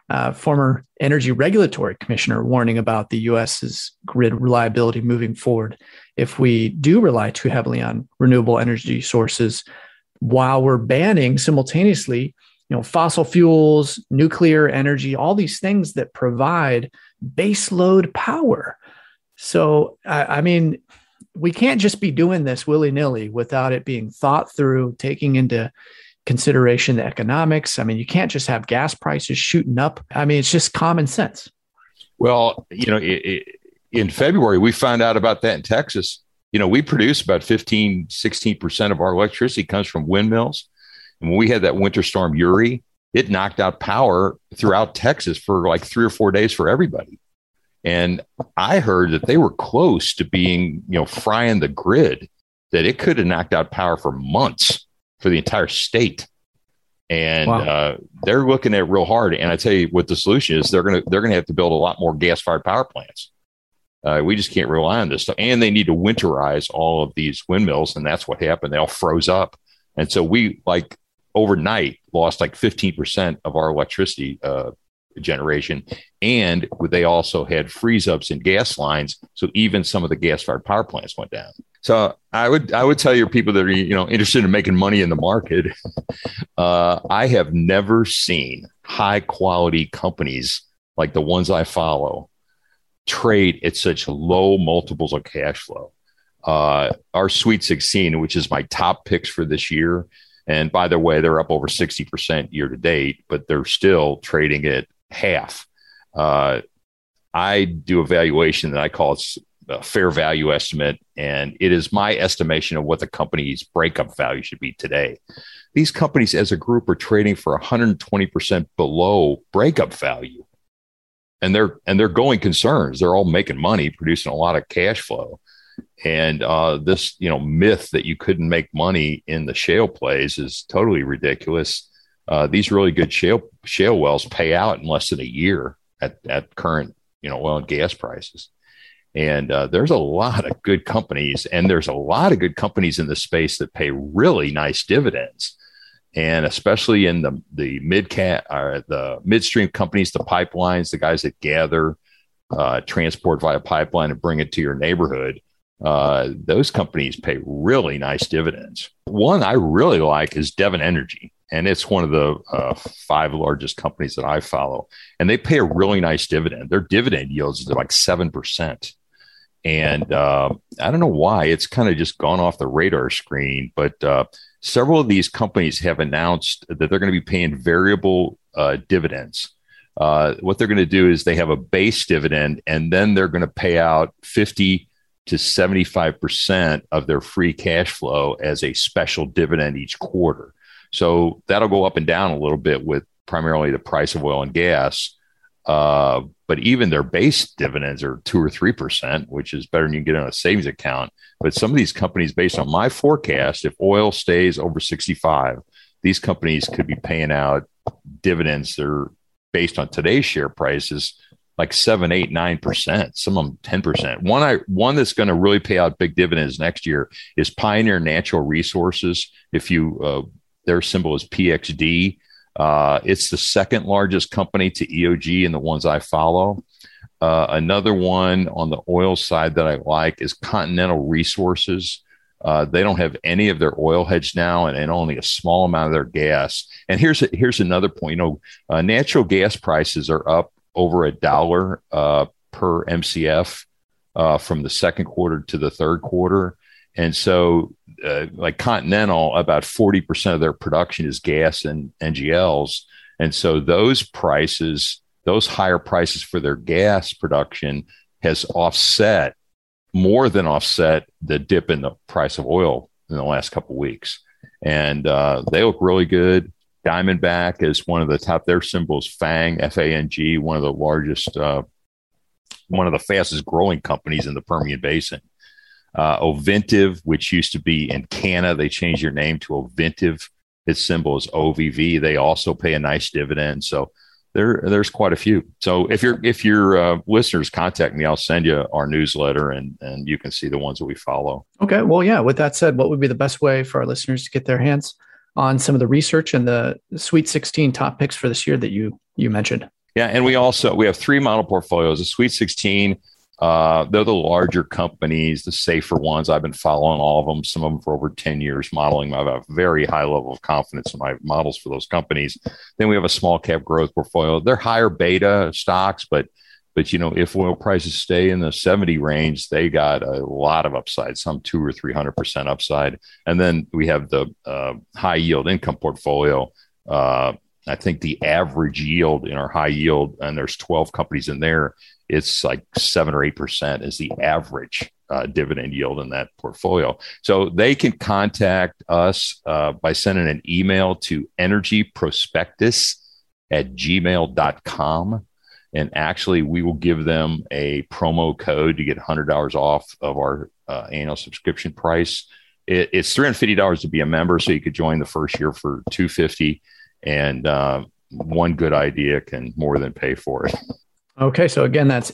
former energy regulatory commissioner, warning about the U.S.'s grid reliability moving forward if we do rely too heavily on renewable energy sources, while we're banning simultaneously, fossil fuels, nuclear energy, all these things that provide baseload power. So, I mean, we can't just be doing this willy-nilly without it being thought through, taking into consideration the economics. I mean, you can't just have gas prices shooting up. I mean, it's just common sense. Well, in February, we found out about that in Texas. We produce about 16% of our electricity comes from windmills. And when we had that winter storm Uri, it knocked out power throughout Texas for like 3 or 4 days for everybody. And I heard that they were close to being, frying the grid, that it could have knocked out power for months for the entire state. And wow. They're looking at it real hard. And I tell you what the solution is, they're going to have to build a lot more gas-fired power plants. We just can't rely on this stuff. And they need to winterize all of these windmills. And that's what happened. They all froze up. And so we overnight lost 15% of our electricity generation. And they also had freeze ups in gas lines. So even some of the gas fired power plants went down. So I would tell your people that are, interested in making money in the market. I have never seen high quality companies like the ones I follow trade at such low multiples of cash flow. Our Sweet 16, which is my top picks for this year. And by the way, they're up over 60% year to date, but they're still trading at half. I do a valuation that I call it a fair value estimate, and it is my estimation of what the company's breakup value should be today. These companies as a group are trading for 120% below breakup value. And they're going concerns. They're all making money, producing a lot of cash flow. And this, myth that you couldn't make money in the shale plays is totally ridiculous. These really good shale wells pay out in less than a year at current, oil and gas prices. And there's a lot of good companies, and there's a lot of good companies in the space that pay really nice dividends. And especially in the the midstream companies, the pipelines, the guys that gather, transport via pipeline and bring it to your neighborhood. Those companies pay really nice dividends. One I really like is Devon Energy, and it's one of the 5 largest companies that I follow. And they pay a really nice dividend. Their dividend yields is 7%. And I don't know why it's kind of just gone off the radar screen, but several of these companies have announced that they're going to be paying variable dividends. What they're going to do is they have a base dividend, and then they're going to pay out 50 to 75% of their free cash flow as a special dividend each quarter. So that'll go up and down a little bit with primarily the price of oil and gas. But even their base dividends are 2 or 3%, which is better than you get on a savings account. But some of these companies, based on my forecast, if oil stays over 65, these companies could be paying out dividends that are based on today's share prices, 7, 8, 9%, some of them 10%. One that's going to really pay out big dividends next year is Pioneer Natural Resources. Their symbol is PXD. It's the second largest company to EOG in the ones I follow. Another one on the oil side that I like is Continental Resources. They don't have any of their oil hedged now, and only a small amount of their gas. And here's another point. Natural gas prices are up over $1 per MCF from the second quarter to the third quarter. And so Continental, about 40% of their production is gas and NGLs. And so those higher prices for their gas production has more than offset the dip in the price of oil in the last couple of weeks. And they look really good. Diamondback is one of the top, their symbol is FANG, F-A-N-G, one of the largest, one of the fastest growing companies in the Permian Basin. Ovintiv, which used to be Encana, they changed their name to Ovintiv. Its symbol is OVV. They also pay a nice dividend. So there's quite a few. So if your listeners contact me, I'll send you our newsletter and you can see the ones that we follow. Okay. Well, yeah. With that said, what would be the best way for our listeners to get their hands on some of the research and the Sweet 16 top picks for this year that you mentioned? Yeah, and we have 3 model portfolios. The Sweet 16, they're the larger companies, the safer ones. I've been following all of them, some of them for over 10 years, modeling. I have a very high level of confidence in my models for those companies. Then we have a small cap growth portfolio. They're higher beta stocks, but if oil prices stay in the 70 range, they got a lot of upside, some 200 or 300% upside. And then we have the high yield income portfolio. I think the average yield in our high yield, and there's 12 companies in there, it's like 7 or 8% is the average dividend yield in that portfolio. So they can contact us by sending an email to energyprospectus@gmail.com. And actually, we will give them a promo code to get $100 off of our annual subscription price. It's $350 to be a member, so you could join the first year for $250. And one good idea can more than pay for it. Okay, so again, that's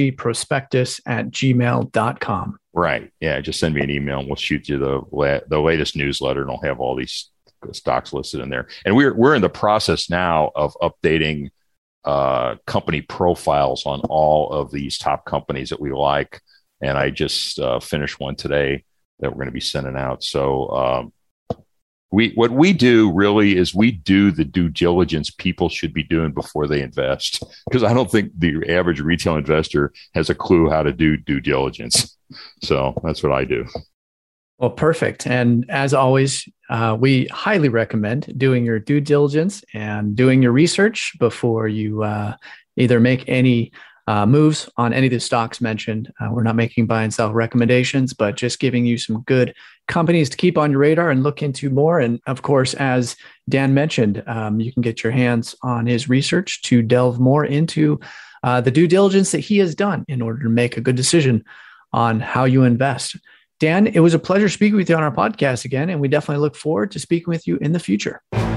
energyprospectus@gmail.com. Right. Yeah, just send me an email and we'll shoot you the latest newsletter, and I'll have all these stocks listed in there. And we're in the process now of updating company profiles on all of these top companies that we like. And I just finished one today that we're going to be sending out. So what we do really is we do the due diligence people should be doing before they invest, because I don't think the average retail investor has a clue how to do due diligence. So that's what I do. Well, perfect. And as always, we highly recommend doing your due diligence and doing your research before you either make any moves on any of the stocks mentioned. We're not making buy and sell recommendations, but just giving you some good companies to keep on your radar and look into more. And of course, as Dan mentioned, you can get your hands on his research to delve more into the due diligence that he has done in order to make a good decision on how you invest. Dan, it was a pleasure speaking with you on our podcast again, and we definitely look forward to speaking with you in the future.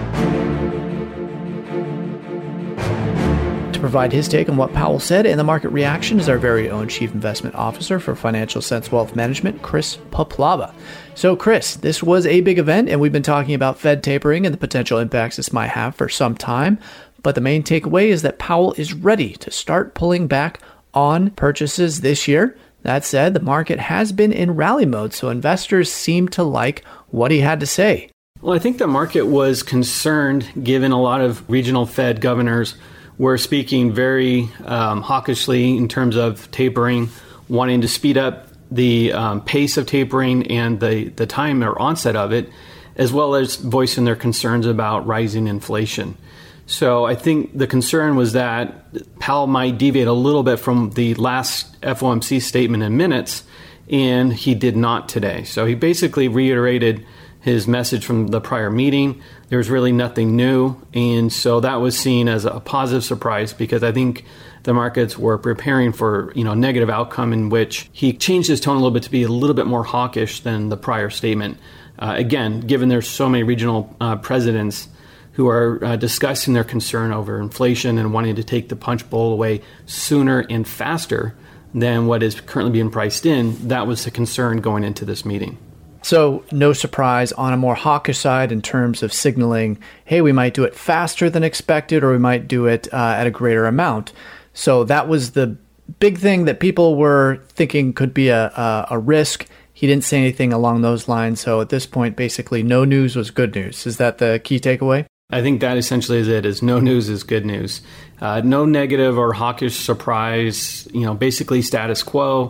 To provide his take on what Powell said and the market reaction is our very own Chief Investment Officer for Financial Sense Wealth Management, Chris Paplava. So Chris, this was a big event, and we've been talking about Fed tapering and the potential impacts this might have for some time. But the main takeaway is that Powell is ready to start pulling back on purchases this year. That said, the market has been in rally mode, so investors seem to like what he had to say. Well, I think the market was concerned, given a lot of regional Fed governors were speaking very hawkishly in terms of tapering, wanting to speed up the pace of tapering and the time or onset of it, as well as voicing their concerns about rising inflation. So I think the concern was that Powell might deviate a little bit from the last FOMC statement in minutes, and he did not today. So he basically reiterated his message from the prior meeting. There's really nothing new, and so that was seen as a positive surprise, because I think the markets were preparing for a negative outcome in which he changed his tone a little bit to be a little bit more hawkish than the prior statement. Again, given there's so many regional presidents who are discussing their concern over inflation and wanting to take the punch bowl away sooner and faster than what is currently being priced in, that was the concern going into this meeting. So no surprise on a more hawkish side in terms of signaling, hey, we might do it faster than expected, or we might do it at a greater amount. So that was the big thing that people were thinking could be a risk. He didn't say anything along those lines. So at this point, basically, no news was good news. Is that the key takeaway? I think that essentially is it, is no news is good news. No negative or hawkish surprise, basically status quo.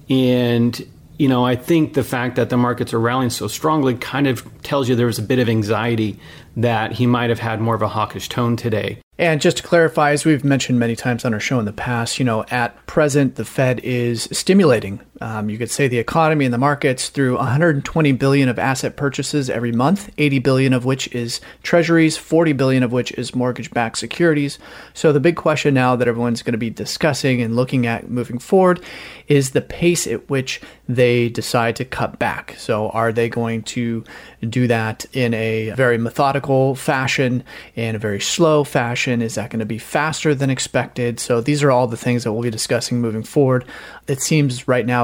And, I think the fact that the markets are rallying so strongly kind of tells you there was a bit of anxiety that he might have had more of a hawkish tone today. And just to clarify, as we've mentioned many times on our show in the past, at present, the Fed is stimulating, you could say, the economy and the markets through $120 billion of asset purchases every month, $80 billion of which is treasuries, $40 billion of which is mortgage-backed securities. So the big question now that everyone's going to be discussing and looking at moving forward is the pace at which they decide to cut back. So are they going to do that in a very methodical fashion, in a very slow fashion? Is that going to be faster than expected? So these are all the things that we'll be discussing moving forward. It seems right now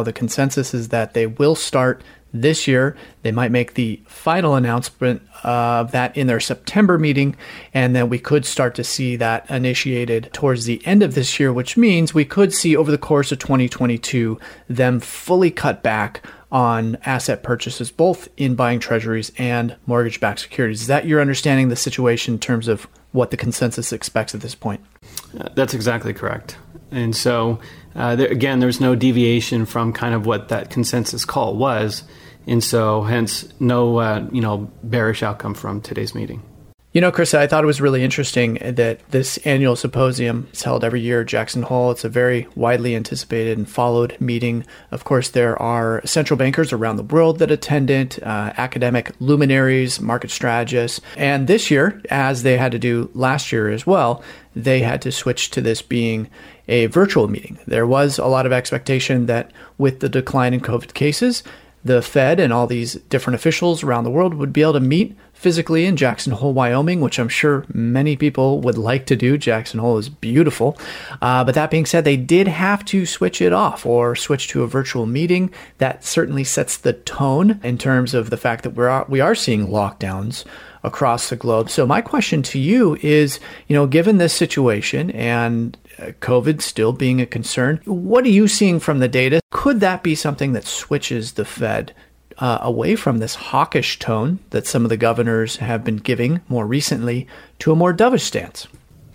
now the consensus is that they will start this year. They might make the final announcement of that in their September meeting, and then we could start to see that initiated towards the end of this year, which means we could see over the course of 2022 them fully cut back on asset purchases, both in buying treasuries and mortgage-backed securities. Is that your understanding of the situation in terms of what the consensus expects at this point? That's exactly correct. And so, there's no deviation from kind of what that consensus call was. And so, hence, no, bearish outcome from today's meeting. You know, Chris, I thought it was really interesting that this annual symposium is held every year at Jackson Hole. It's a very widely anticipated and followed meeting. Of course, there are central bankers around the world that attend it, academic luminaries, market strategists. And this year, as they had to do last year as well, they had to switch to this being a virtual meeting. There was a lot of expectation that with the decline in COVID cases, the Fed and all these different officials around the world would be able to meet physically in Jackson Hole, Wyoming, which I'm sure many people would like to do. Jackson Hole is beautiful. But that being said, they did have to switch it off or switch to a virtual meeting. That certainly sets the tone in terms of the fact that we are seeing lockdowns across the globe. So my question to you is, given this situation and COVID still being a concern, what are you seeing from the data? Could that be something that switches the Fed away from this hawkish tone that some of the governors have been giving more recently to a more dovish stance?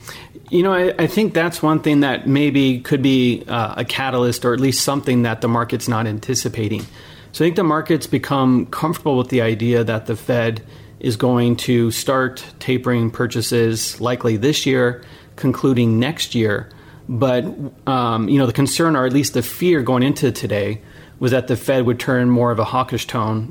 I think that's one thing that maybe could be a catalyst, or at least something that the market's not anticipating. So I think the market's become comfortable with the idea that the Fed is going to start tapering purchases likely this year, concluding next year. But, the concern, or at least the fear going into today, was that the Fed would turn more of a hawkish tone,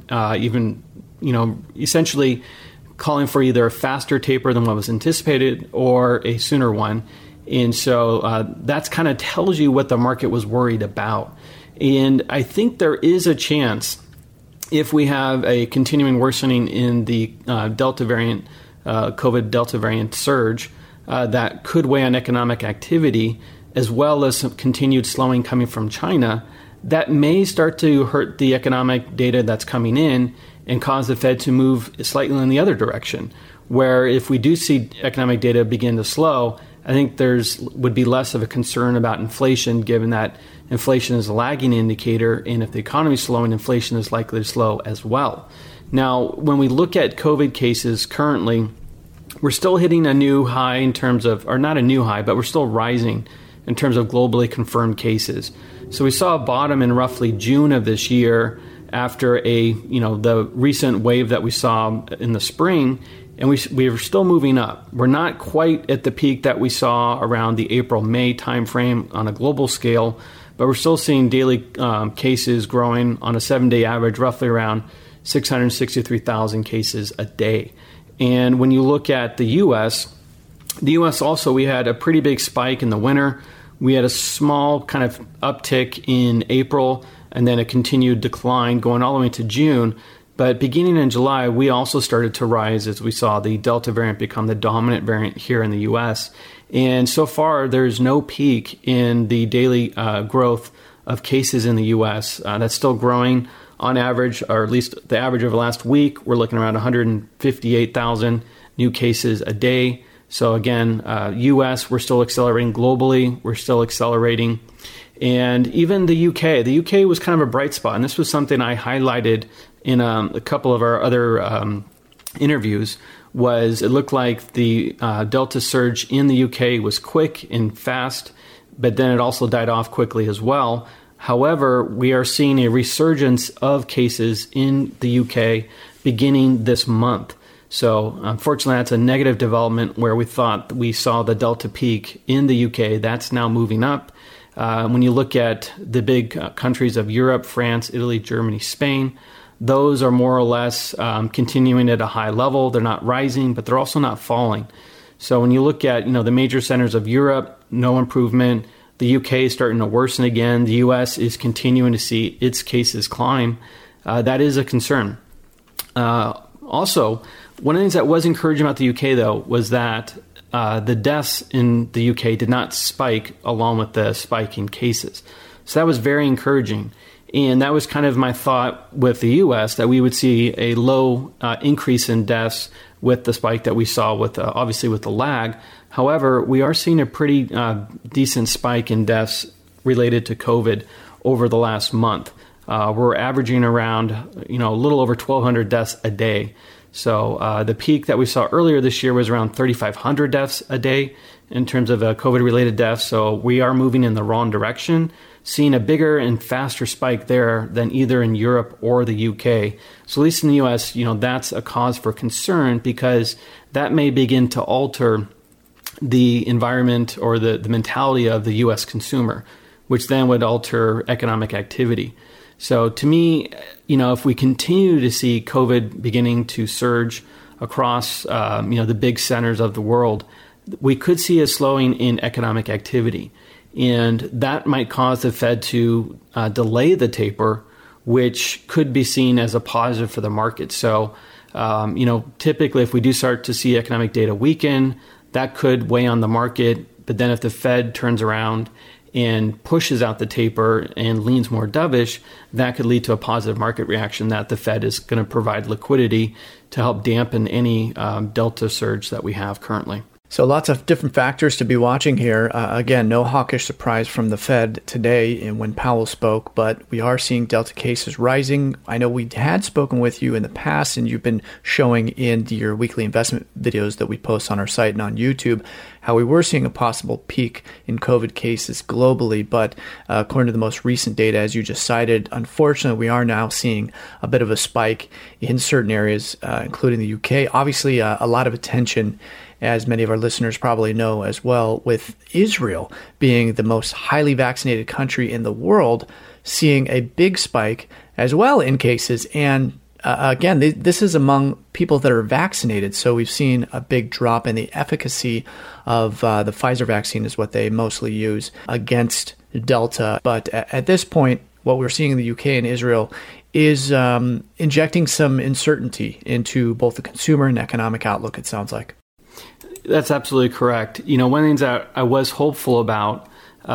essentially calling for either a faster taper than what was anticipated or a sooner one. And so that's kind of tells you what the market was worried about. And I think there is a chance, if we have a continuing worsening in the Delta variant, COVID Delta variant surge, that could weigh on economic activity, as well as some continued slowing coming from China, that may start to hurt the economic data that's coming in and cause the Fed to move slightly in the other direction. Where if we do see economic data begin to slow, I think would be less of a concern about inflation, given that inflation is a lagging indicator, and if the economy is slowing, inflation is likely to slow as well. Now, when we look at COVID cases currently, we're still hitting a new high in terms of, or not a new high, but we're still rising in terms of globally confirmed cases. So we saw a bottom in roughly June of this year after the recent wave that we saw in the spring, and we are still moving up. We're not quite at the peak that we saw around the April-May timeframe on a global scale, but we're still seeing daily cases growing on a 7-day average, roughly around 663,000 cases a day. And when you look at the U.S. Also, we had a pretty big spike in the winter. We had a small kind of uptick in April, and then a continued decline going all the way to June. But beginning in July, we also started to rise as we saw the Delta variant become the dominant variant here in the U.S. And so far, there's no peak in the daily growth of cases in the U.S. That's still growing on average, or at least the average over the last week. We're looking around 158,000 new cases a day. So again, U.S., we're still accelerating. Globally, we're still accelerating. And even the UK. The UK was kind of a bright spot. And this was something I highlighted in a couple of our other interviews, was it looked like the Delta surge in the UK was quick and fast, but then it also died off quickly as well. However, we are seeing a resurgence of cases in the UK beginning this month. So unfortunately, that's a negative development where we thought we saw the Delta peak in the UK. That's now moving up. When you look at the big countries of Europe, France, Italy, Germany, Spain, those are more or less continuing at a high level. They're not rising, but they're also not falling. So when you look at the major centers of Europe, no improvement. The UK is starting to worsen again. The US is continuing to see its cases climb. That is a concern. Also, one of the things that was encouraging about the UK, though, was that the deaths in the UK did not spike along with the spike in cases. So that was very encouraging. And that was kind of my thought with the U.S., that we would see a low increase in deaths with the spike that we saw with, obviously with the lag. However, we are seeing a pretty decent spike in deaths related to COVID over the last month. We're averaging around, a little over 1,200 deaths a day. So the peak that we saw earlier this year was around 3,500 deaths a day in terms of COVID-related deaths. So we are moving in the wrong direction, seeing a bigger and faster spike there than either in Europe or the UK. So at least in the US, that's a cause for concern, because that may begin to alter the environment or the mentality of the US consumer, which then would alter economic activity. So to me, if we continue to see COVID beginning to surge across, the big centers of the world, we could see a slowing in economic activity. And that might cause the Fed to delay the taper, which could be seen as a positive for the market. So, typically if we do start to see economic data weaken, that could weigh on the market. But then if the Fed turns around and pushes out the taper and leans more dovish, that could lead to a positive market reaction that the Fed is going to provide liquidity to help dampen any Delta surge that we have currently. So lots of different factors to be watching here. Again, no hawkish surprise from the Fed today and when Powell spoke, but we are seeing Delta cases rising. I know we had spoken with you in the past, and you've been showing in your weekly investment videos that we post on our site and on YouTube how we were seeing a possible peak in COVID cases globally. But according to the most recent data, as you just cited, unfortunately, we are now seeing a bit of a spike in certain areas, including the UK. Obviously, a lot of attention, as many of our listeners probably know as well, with Israel being the most highly vaccinated country in the world, seeing a big spike as well in cases. And again, this is among people that are vaccinated. So we've seen a big drop in the efficacy of the Pfizer vaccine, is what they mostly use against Delta. But at this point, what we're seeing in the UK and Israel is injecting some uncertainty into both the consumer and economic outlook, it sounds like. That's absolutely correct. One of the things that I was hopeful about,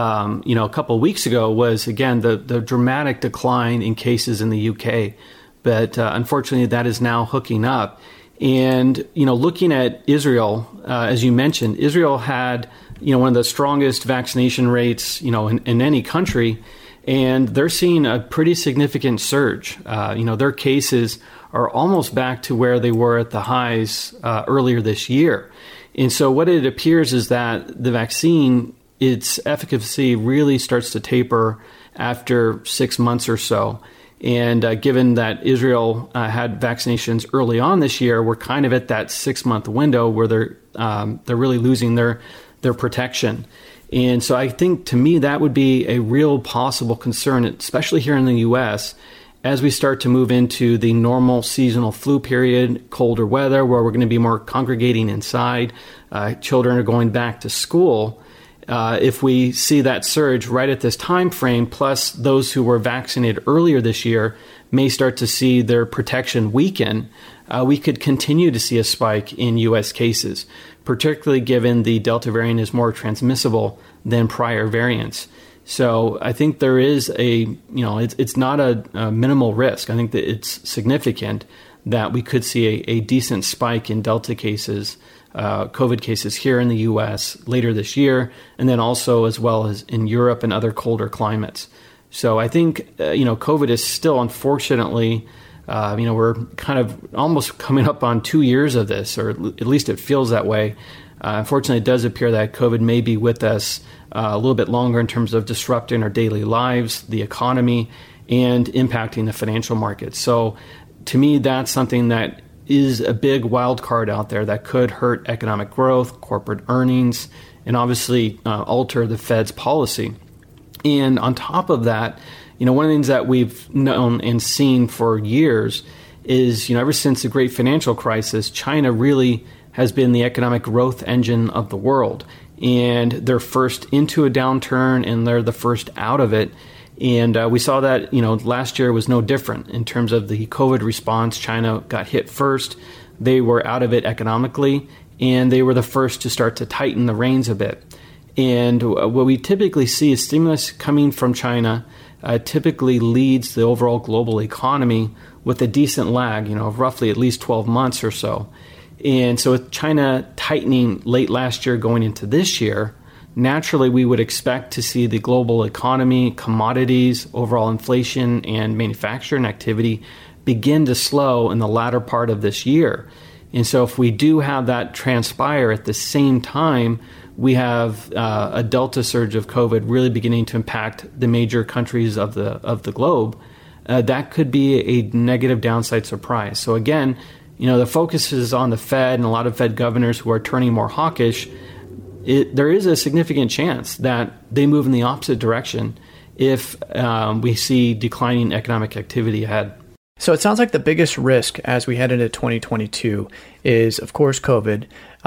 a couple of weeks ago was, again, the dramatic decline in cases in the UK. But unfortunately, that is now hooking up. And, looking at Israel, as you mentioned, Israel had, one of the strongest vaccination rates, in any country. And they're seeing a pretty significant surge. Their cases are almost back to where they were at the highs earlier this year. And so what it appears is that the vaccine, its efficacy really starts to taper after 6 months or so. And given that Israel had vaccinations early on this year, we're kind of at that 6 month window where they're really losing their protection. And so I think, to me, that would be a real possible concern, especially here in the U.S., as we start to move into the normal seasonal flu period, colder weather, where we're going to be more congregating inside, children are going back to school. If we see that surge right at this time frame, plus those who were vaccinated earlier this year may start to see their protection weaken, we could continue to see a spike in U.S. cases, particularly given the Delta variant is more transmissible than prior variants. So I think there is it's not a minimal risk. I think that it's significant that we could see a decent spike in Delta cases, COVID cases here in the U.S. later this year, and then also as well as in Europe and other colder climates. So I think, COVID is still, unfortunately, we're kind of almost coming up on 2 years of this, or at least it feels that way. Unfortunately, it does appear that COVID may be with us a little bit longer in terms of disrupting our daily lives, the economy, and impacting the financial markets. So to me, that's something that is a big wild card out there that could hurt economic growth, corporate earnings, and obviously alter the Fed's policy. And on top of that, one of the things that we've known and seen for years is, ever since the great financial crisis, China really has been the economic growth engine of the world. And they're first into a downturn, and they're the first out of it. And we saw that, last year was no different in terms of the COVID response. China got hit first. They were out of it economically, and they were the first to start to tighten the reins a bit. And what we typically see is stimulus coming from China typically leads the overall global economy with a decent lag, of roughly at least 12 months or so. And so with China tightening late last year going into this year, naturally we would expect to see the global economy, commodities, overall inflation, and manufacturing activity begin to slow in the latter part of this year. And so if we do have that transpire at the same time, we have a Delta surge of COVID really beginning to impact the major countries of the globe. That could be a negative downside surprise. So again, the focus is on the Fed and a lot of Fed governors who are turning more hawkish. There is a significant chance that they move in the opposite direction if we see declining economic activity ahead. So it sounds like the biggest risk as we head into 2022 is, of course, COVID.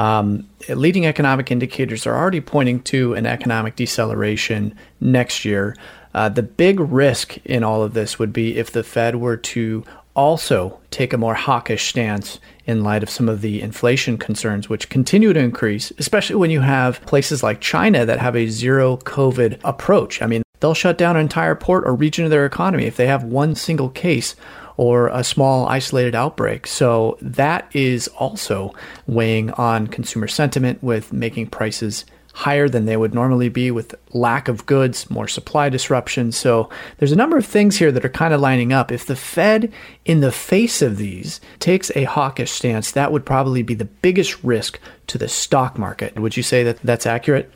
Leading economic indicators are already pointing to an economic deceleration next year. The big risk in all of this would be if the Fed were to also take a more hawkish stance in light of some of the inflation concerns, which continue to increase, especially when you have places like China that have a zero COVID approach. I mean, they'll shut down an entire port or region of their economy if they have one single case or a small isolated outbreak. So that is also weighing on consumer sentiment with making prices higher than they would normally be with lack of goods, more supply disruption. So there's a number of things here that are kind of lining up. If the Fed, in the face of these, takes a hawkish stance, that would probably be the biggest risk to the stock market. Would you say that that's accurate?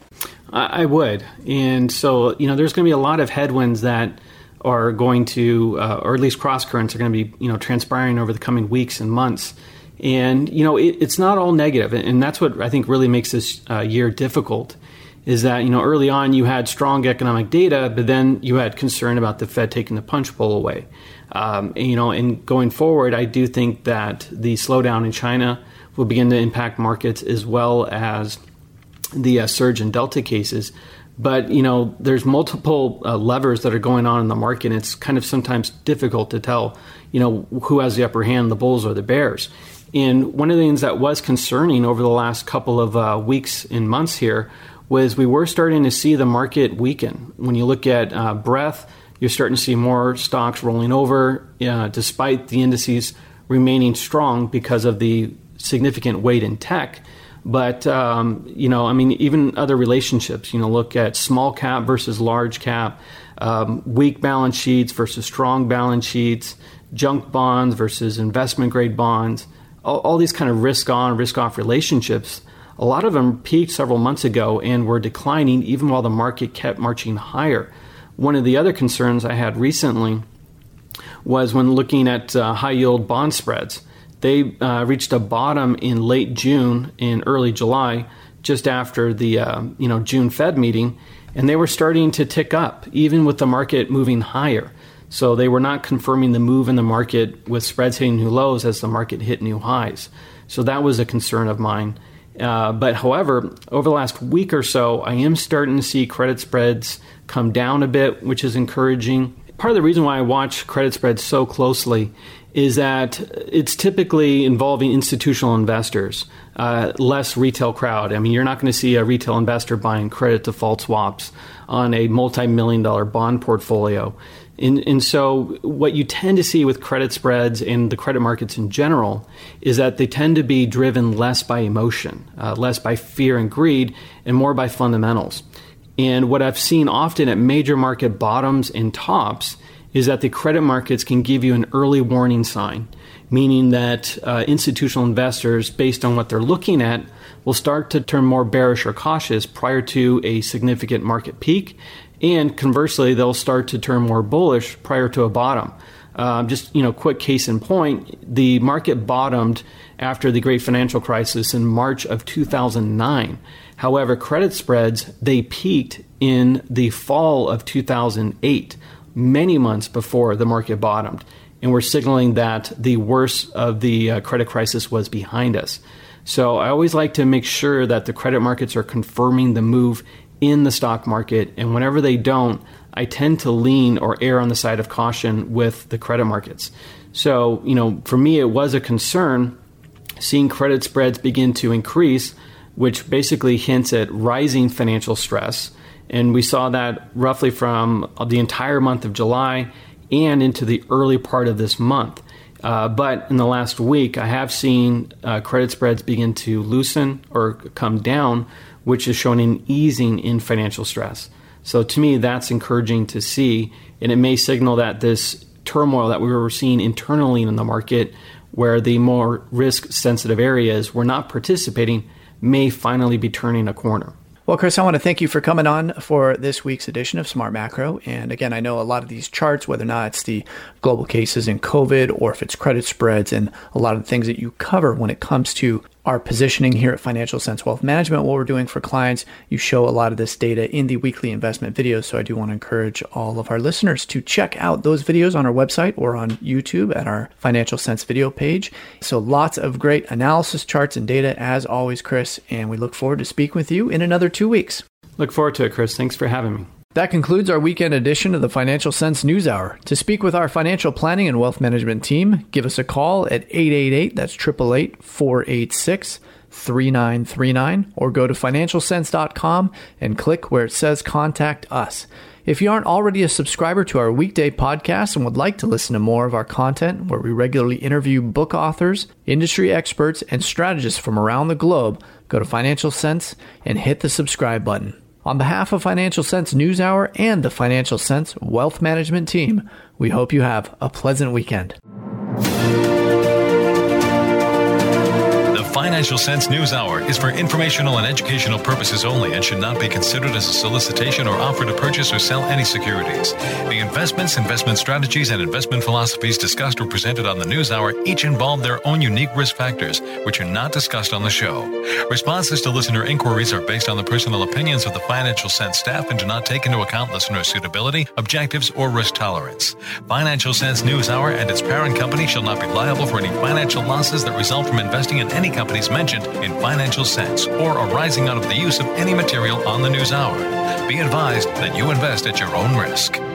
I would. And so, there's going to be a lot of headwinds that are going to, or at least cross currents are going to be, transpiring over the coming weeks and months. And, it's not all negative. And that's what I think really makes this year difficult is that, early on you had strong economic data, but then you had concern about the Fed taking the punch bowl away. And going forward, I do think that the slowdown in China will begin to impact markets as well as the surge in Delta cases. But, there's multiple levers that are going on in the market. And it's kind of sometimes difficult to tell, who has the upper hand, the bulls or the bears. And one of the things that was concerning over the last couple of weeks and months here was we were starting to see the market weaken. When you look at breadth, you're starting to see more stocks rolling over, despite the indices remaining strong because of the significant weight in tech. But, even other relationships, look at small cap versus large cap, weak balance sheets versus strong balance sheets, junk bonds versus investment grade bonds, all these kind of risk on, risk off relationships. A lot of them peaked several months ago and were declining even while the market kept marching higher. One of the other concerns I had recently was when looking at high yield bond spreads. They reached a bottom in late June and early July, just after the June Fed meeting, and they were starting to tick up, even with the market moving higher. So they were not confirming the move in the market with spreads hitting new lows as the market hit new highs. So that was a concern of mine. But however, over the last week or so, I am starting to see credit spreads come down a bit, which is encouraging. Part of the reason why I watch credit spreads so closely is that it's typically involving institutional investors, less retail crowd. I mean, you're not going to see a retail investor buying credit default swaps on a multi-million-dollar bond portfolio. And so what you tend to see with credit spreads and the credit markets in general is that they tend to be driven less by emotion, less by fear and greed, and more by fundamentals. And what I've seen often at major market bottoms and tops is that the credit markets can give you an early warning sign, meaning that institutional investors, based on what they're looking at, will start to turn more bearish or cautious prior to a significant market peak. And conversely, they'll start to turn more bullish prior to a bottom. Quick case in point, the market bottomed after the great financial crisis in March of 2009. However, credit spreads, they peaked in the fall of 2008, many months before the market bottomed. And we're signaling that the worst of the credit crisis was behind us. So I always like to make sure that the credit markets are confirming the move in the stock market. And whenever they don't, I tend to lean or err on the side of caution with the credit markets. So, for me, it was a concern seeing credit spreads begin to increase, which basically hints at rising financial stress. And we saw that roughly from the entire month of July and into the early part of this month. But in the last week, I have seen credit spreads begin to loosen or come down, which is showing an easing in financial stress. So to me, that's encouraging to see, and it may signal that this turmoil that we were seeing internally in the market, where the more risk-sensitive areas were not participating, may finally be turning a corner. Well, Chris, I want to thank you for coming on for this week's edition of Smart Macro. And again, I know a lot of these charts, whether or not it's the global cases in COVID or if it's credit spreads and a lot of the things that you cover when it comes to our positioning here at Financial Sense Wealth Management, what we're doing for clients, you show a lot of this data in the weekly investment videos. So I do want to encourage all of our listeners to check out those videos on our website or on YouTube at our Financial Sense video page. So lots of great analysis charts and data as always, Chris, and we look forward to speaking with you in another 2 weeks. Look forward to it, Chris. Thanks for having me. That concludes our weekend edition of the Financial Sense News Hour. To speak with our financial planning and wealth management team, give us a call at 888, that's 888-486-3939, or go to financialsense.com and click where it says Contact Us. If you aren't already a subscriber to our weekday podcast and would like to listen to more of our content, where we regularly interview book authors, industry experts, and strategists from around the globe, go to Financial Sense and hit the subscribe button. On behalf of Financial Sense News Hour and the Financial Sense Wealth Management team, we hope you have a pleasant weekend. The Financial Sense News Hour is for informational and educational purposes only and should not be considered as a solicitation or offer to purchase or sell any securities. The investments, investment strategies, and investment philosophies discussed or presented on the News Hour each involve their own unique risk factors, which are not discussed on the show. Responses to listener inquiries are based on the personal opinions of the Financial Sense staff and do not take into account listener suitability, objectives, or risk tolerance. Financial Sense News Hour and its parent company shall not be liable for any financial losses that result from investing in any companies mentioned in Financial Sense or arising out of the use of any material on the News Hour. Be advised that you invest at your own risk.